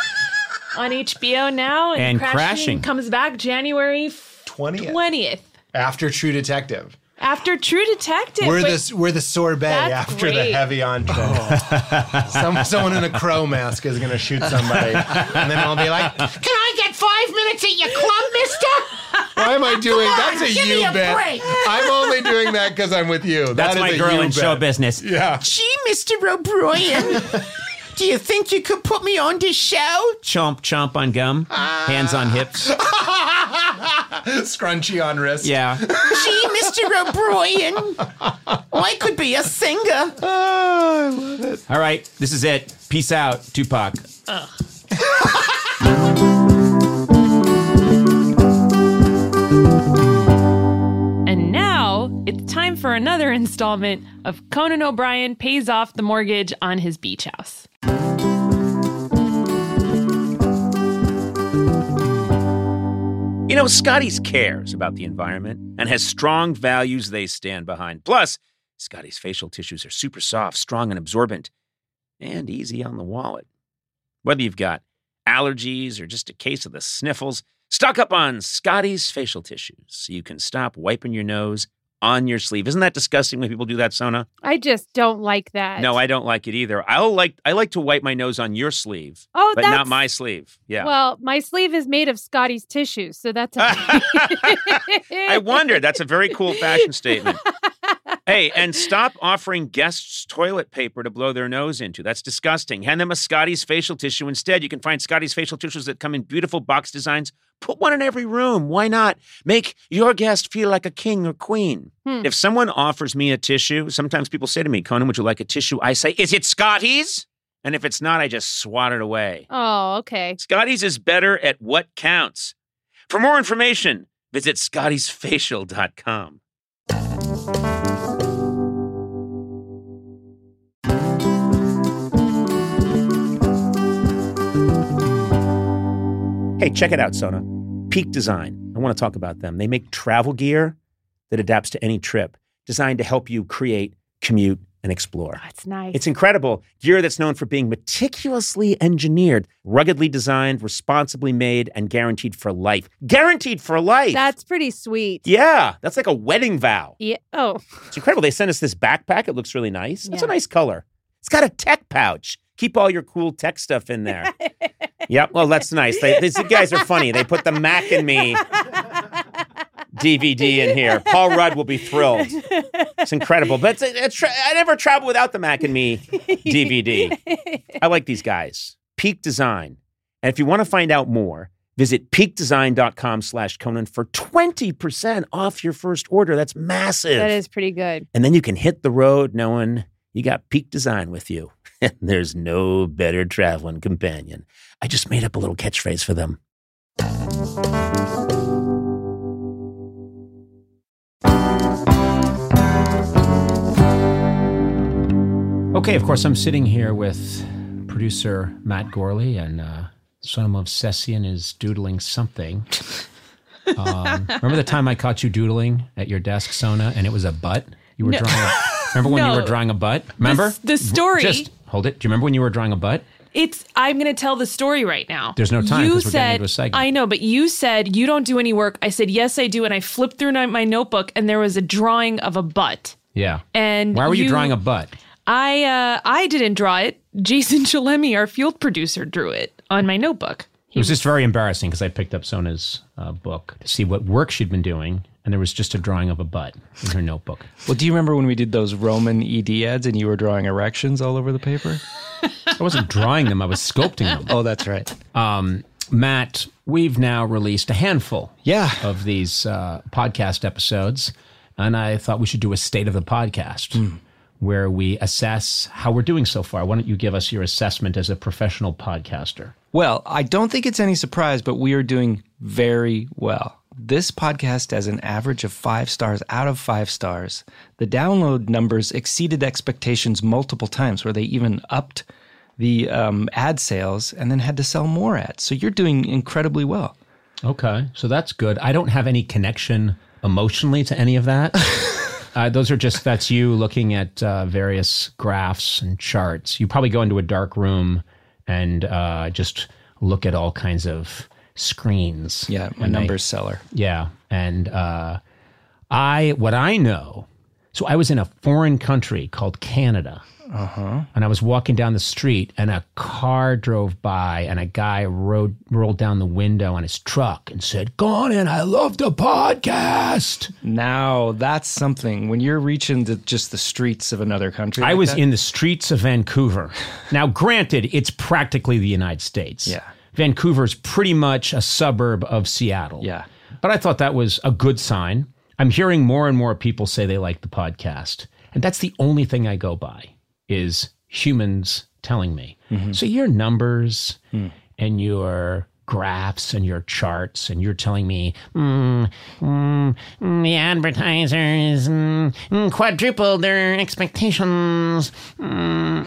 on H B O now. And Crashing, Crashing. comes back January twentieth. twentieth. After True Detective. After True Detective. We're Wait, the we're the sorbet That's after the great. heavy entree. Some, someone in a crow mask is going to shoot somebody, and then I'll be like, Can I get five minutes at your club, mister? "Why am I doing? Come on, That's a give you me a bet. break." I'm only doing that because I'm with you. That's That is my a girl you in bet. show business. Yeah. Gee, Mister O'Brien. Do you think you could put me on this show? Chomp, chomp on gum. Hands on hips. Scrunchy on wrist. Yeah. Gee, Mister O'Brien, I could be a singer. Oh, I love it. All right, this is it. Peace out, Tupac. And now it's time for another installment of Conan O'Brien Pays Off the Mortgage on His Beach House. You know, Scotty's cares about the environment and has strong values they stand behind. Plus, Scotty's facial tissues are super soft, strong, and absorbent, and easy on the wallet. Whether you've got allergies or just a case of the sniffles, stock up on Scotty's facial tissues so you can stop wiping your nose on your sleeve. Isn't that disgusting when people do that, Sona? I just don't like that. No, I don't like it either. I'll like I like to wipe my nose on your sleeve, Oh, but that's... not my sleeve. Yeah. Well, my sleeve is made of Scotty's tissues, so that's okay. I wonder. That's a very cool fashion statement. Hey, and stop offering guests toilet paper to blow their nose into. That's disgusting. Hand them a Scotty's facial tissue instead. You can find Scotty's facial tissues that come in beautiful box designs. Put one in every room. Why not? Make your guest feel like a king or queen. Hmm. If someone offers me a tissue, sometimes people say to me, Conan, would you like a tissue? I say, is it Scotty's? And if it's not, I just swat it away. Oh, okay. Scotty's is better at what counts. For more information, visit scottys facial dot com. Hey, check it out, Sona. Peak Design. I want to talk about them. They make travel gear that adapts to any trip, designed to help you create, commute, and explore. That's nice. It's incredible. Gear that's known for being meticulously engineered, ruggedly designed, responsibly made, and guaranteed for life. Guaranteed for life! That's pretty sweet. Yeah, that's like a wedding vow. Yeah. Oh. It's incredible. They sent us this backpack. It looks really nice. It's Yeah. a nice color. It's got a tech pouch. Keep all your cool tech stuff in there. Yep. Well, that's nice. They, these guys are funny. They put the Mac and Me D V D in here. Paul Rudd will be thrilled. It's incredible. But it's, it's, I never travel without the Mac and Me D V D. I like these guys. Peak Design. And if you want to find out more, visit peakdesign.com slash Conan for twenty percent off your first order. That's massive. That is pretty good. And then you can hit the road knowing you got Peak Design with you. And there's no better traveling companion. I just made up a little catchphrase for them. Okay, of course, I'm sitting here with producer Matt Gorley, and uh, Sona Movsesian is doodling something. Um, remember the time I caught you doodling at your desk, Sona, and it was a butt? You were No. drawing a, remember when No. you were drawing a butt? Remember? The, the story. Just hold it. Do you remember when you were drawing a butt? It's. I'm going to tell the story right now. There's no time You 'cause we're getting said. into a segment. I know, but you said you don't do any work. I said yes, I do, and I flipped through my my notebook, and there was a drawing of a butt. Yeah. And why were you, drawing a butt? I uh, I didn't draw it. Jason Chalemi, our field producer, drew it on my notebook. It was just very embarrassing because I picked up Sona's uh, book to see what work she'd been doing, and there was just a drawing of a butt in her notebook. Well, do you remember when we did those Roman E D ads and you were drawing erections all over the paper? I wasn't drawing them, I was sculpting them. Oh, that's right. Um, Matt, we've now released a handful Yeah. of these uh, podcast episodes, and I thought we should do a state of the podcast Mm. where we assess how we're doing so far. Why don't you give us your assessment as a professional podcaster? Well, I don't think it's any surprise, but we are doing very well. This podcast has an average of five stars out of five stars. The download numbers exceeded expectations multiple times, where they even upped the um, ad sales and then had to sell more ads. So you're doing incredibly well. Okay, so that's good. I don't have any connection emotionally to any of that. uh, those are just, that's you looking at uh, various graphs and charts. You probably go into a dark room and uh, just look at all kinds of screens. Yeah, my And they- numbers seller. Yeah, and uh, I, what I know So I was in a foreign country called Canada. Uh-huh. And I was walking down the street and a car drove by and a guy rode, rolled down the window on his truck and said, "Go on in, I love the podcast." Now, that's something. When you're reaching the, just the streets of another country. I like was that? in the streets of Vancouver. Now, granted, it's practically the United States. Yeah. Vancouver's pretty much a suburb of Seattle. Yeah. But I thought that was a good sign. I'm hearing more and more people say they like the podcast. And that's the only thing I go by, is humans telling me. Mm-hmm. So your numbers mm. and your graphs and your charts, and you're telling me, mm, mm, mm, the advertisers mm, mm, quadrupled their expectations. Mm,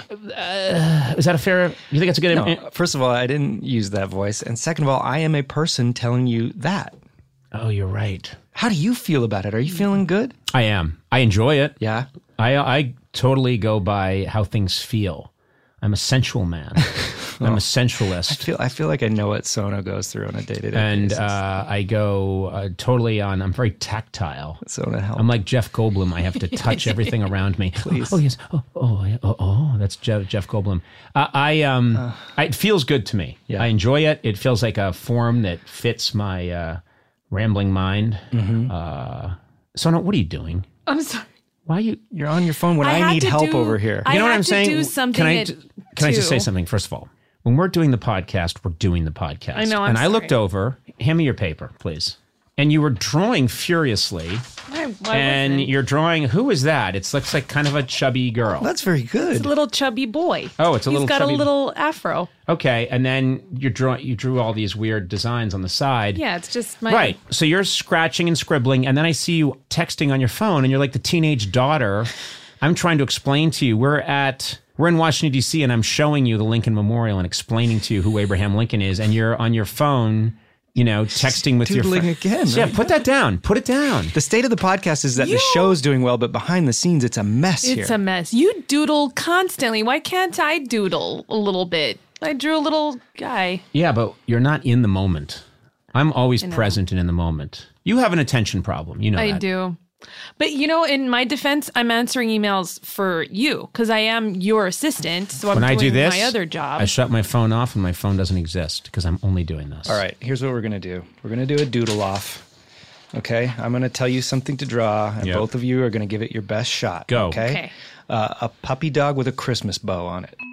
uh, is that a fair, you think that's a good? No, im- first of all, I didn't use that voice. And second of all, I am a person telling you that. Oh, you're right. How do you feel about it? Are you feeling good? I am. I enjoy it. Yeah. I I totally go by how things feel. I'm a sensual man. I'm a sensualist. I feel I feel like I know what Sona goes through on a day to day and basis. uh, I go uh, totally on. I'm very tactile. Sona help. I'm like Jeff Goldblum. I have to touch everything around me. Please. Oh, oh yes. Oh oh yeah. oh, oh that's Jeff Jeff Goldblum. Uh, I um. Uh, I, it feels good to me. Yeah. I enjoy it. It feels like a form that fits my uh, rambling mind. Mm-hmm. Uh, Sona, what are you doing? I'm sorry. Why are you? You're on your phone when I, I need to help do, over here. I You know what had I'm to saying? Do something can I at can I just two. say something? First of all, when we're doing the podcast, we're doing the podcast. I know, I'm and I sorry. looked over. Hand me your paper, please. And you were drawing furiously. Why, why and wasn't? you're drawing. Who is that? It looks like kind of a chubby girl. That's very It's good. a little chubby boy. Oh, it's a He's little got chubby- a little afro. Okay, and then you draw. You drew all these weird designs on the side. Yeah, it's just my Right. So you're scratching and scribbling, and then I see you texting on your phone, and you're like the teenage daughter. I'm trying to explain to you. We're at we're in Washington, D C, and I'm showing you the Lincoln Memorial and explaining to you who Abraham Lincoln is, and you're on your phone, you know, texting with your doodling friend. again, Yeah, right? put that down. Put it down. The state of the podcast is that You- the show's doing well, but behind the scenes, it's a mess It's here. a mess. You doodle constantly. Why can't I doodle a little bit? I drew a little guy. Yeah, but you're not in the moment. I'm always know. present and in the moment. You have an attention problem. You know I that. do. But, you know, in my defense, I'm answering emails for you because I am your assistant. So I'm When I doing do this, my other job. I shut my phone off, and my phone doesn't exist because I'm only doing this. All right, here's what we're going to do. We're going to do a doodle off. Okay, I'm going to tell you something to draw, and Yep. both of you are going to give it your best shot. Go. Okay. Okay. Uh, a puppy dog with a Christmas bow on it.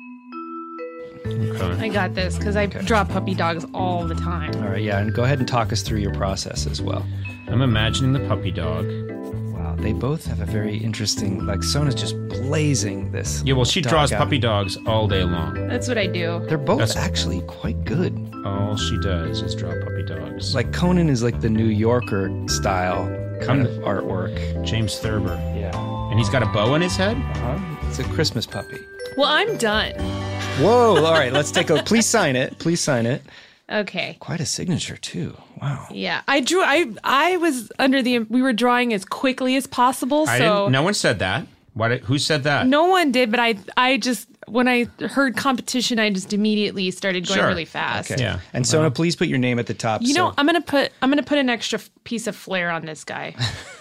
I got this because I draw puppy dogs all the time. All right, yeah, and go ahead and talk us through your process as well. I'm imagining the puppy dog. Wow, they both have a very interesting, like Sona's just blazing this. Yeah, well, she dog draws out. puppy dogs all day long. That's what I do. They're both That's- actually quite good. All she does is draw puppy dogs. Like Conan is like the New Yorker style kind I'm of artwork. James Thurber. Yeah. And he's got a bow on his head? Uh-huh. It's a Christmas puppy. Well, I'm done. Whoa! All right, let's take a. Please sign it. Please sign it. Okay. Quite a signature too. Wow. Yeah, I drew. I I was under the. We were drawing as quickly as possible. I So didn't, no one said that. Why did, who said that? no one did, but I I just when I heard competition, I just immediately started going Sure. really fast. Okay. Yeah. And Sona, please put your name at the top. You know, so- I'm gonna put I'm gonna put an extra f- piece of flair on this guy.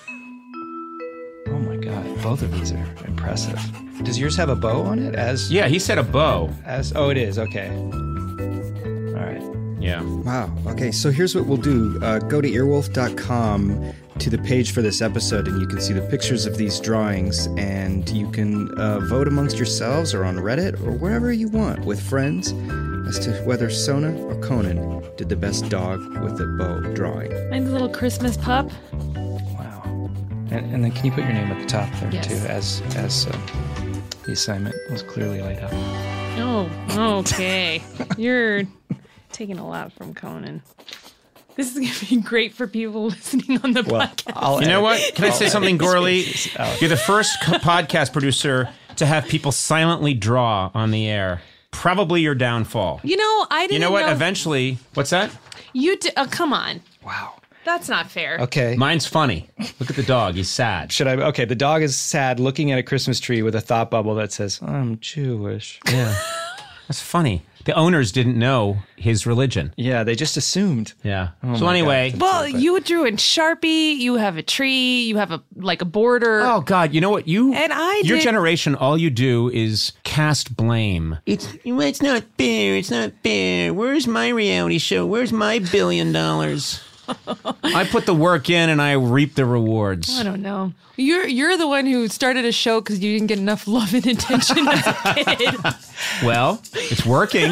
Oh my God! Both of these are impressive. Does yours have a bow on it? As Yeah, he said a bow. as oh, it is. Okay. All right. Yeah. Wow. Okay, so here's what we'll do. Uh, go to earwolf dot com to the page for this episode, and you can see the pictures of these drawings, and you can uh, vote amongst yourselves or on Reddit or wherever you want with friends as to whether Sona or Conan did the best dog with a bow drawing. Mine's a little Christmas pup. Wow. And, and then can you put your name at the top there Yes. too, as as uh, the assignment was clearly laid out. Oh, okay. You're taking a lot from Conan. This is gonna be great for people listening on the podcast. I'll You know edit- what? Can I say I'll something, edit Gorley? spaces out. You're the first co- podcast producer to have people silently draw on the air. Probably your downfall. You know, I didn't You know what? know- Eventually, what's that? You d- oh, come on. Wow. That's not fair. Okay. Mine's funny. Look at the dog. He's sad. Should I? Okay, the dog is sad, looking at a Christmas tree with a thought bubble that says, "I'm Jewish." Yeah. That's funny. The owners didn't know his religion. Yeah, they just assumed. Yeah. Oh so my anyway. God. Well, you drew in Sharpie. You have a tree. You have a like a border. Oh God! You know what you And I your did- generation, all you do is cast blame. It's it's not fair. It's not fair. Where's my reality show? Where's my billion dollars? I put the work in and I reap the rewards. I don't know. You're you're the one who started a show because you didn't get enough love and attention as a kid. Well, it's working.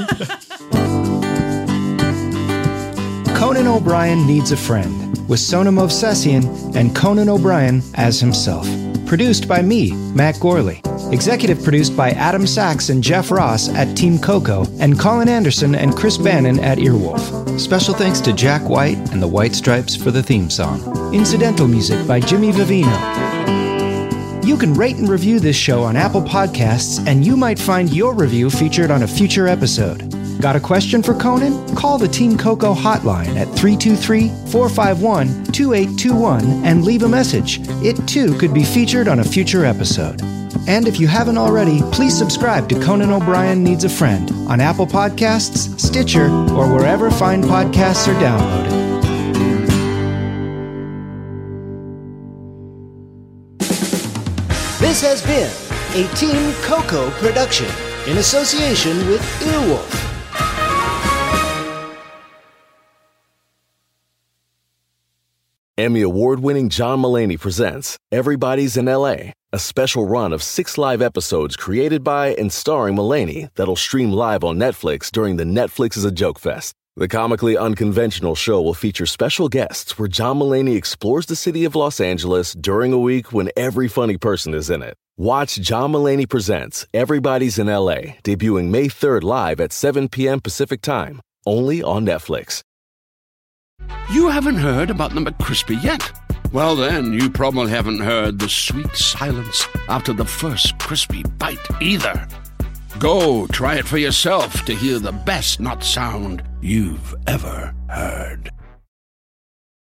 Conan O'Brien Needs a Friend with Sonam Movsesian and Conan O'Brien as himself. Produced by me, Matt Gorley. Executive produced by Adam Sachs and Jeff Ross at Team Coco and Colin Anderson and Chris Bannon at Earwolf. Special thanks to Jack White and the White Stripes for the theme song. Incidental music by Jimmy Vivino. You can rate and review this show on Apple Podcasts, and you might find your review featured on a future episode. Got a question for Conan? Call the Team Coco hotline at three two three, four five one, two eight two one and leave a message. It too could be featured on a future episode. And if you haven't already, please subscribe to Conan O'Brien Needs a Friend on Apple Podcasts, Stitcher, or wherever fine podcasts are downloaded. This has been a Team Coco production in association with Earwolf. Emmy award-winning John Mulaney presents Everybody's in L A, a special run of six live episodes created by and starring Mulaney that'll stream live on Netflix during the Netflix is a Joke Fest. The comically unconventional show will feature special guests where John Mulaney explores the city of Los Angeles during a week when every funny person is in it. Watch John Mulaney Presents Everybody's in L A, debuting May third live at seven p.m. Pacific Time, only on Netflix. You haven't heard about the McCrispy yet? Well, then, you probably haven't heard the sweet silence after the first crispy bite either. Go try it for yourself to hear the best nut sound you've ever heard.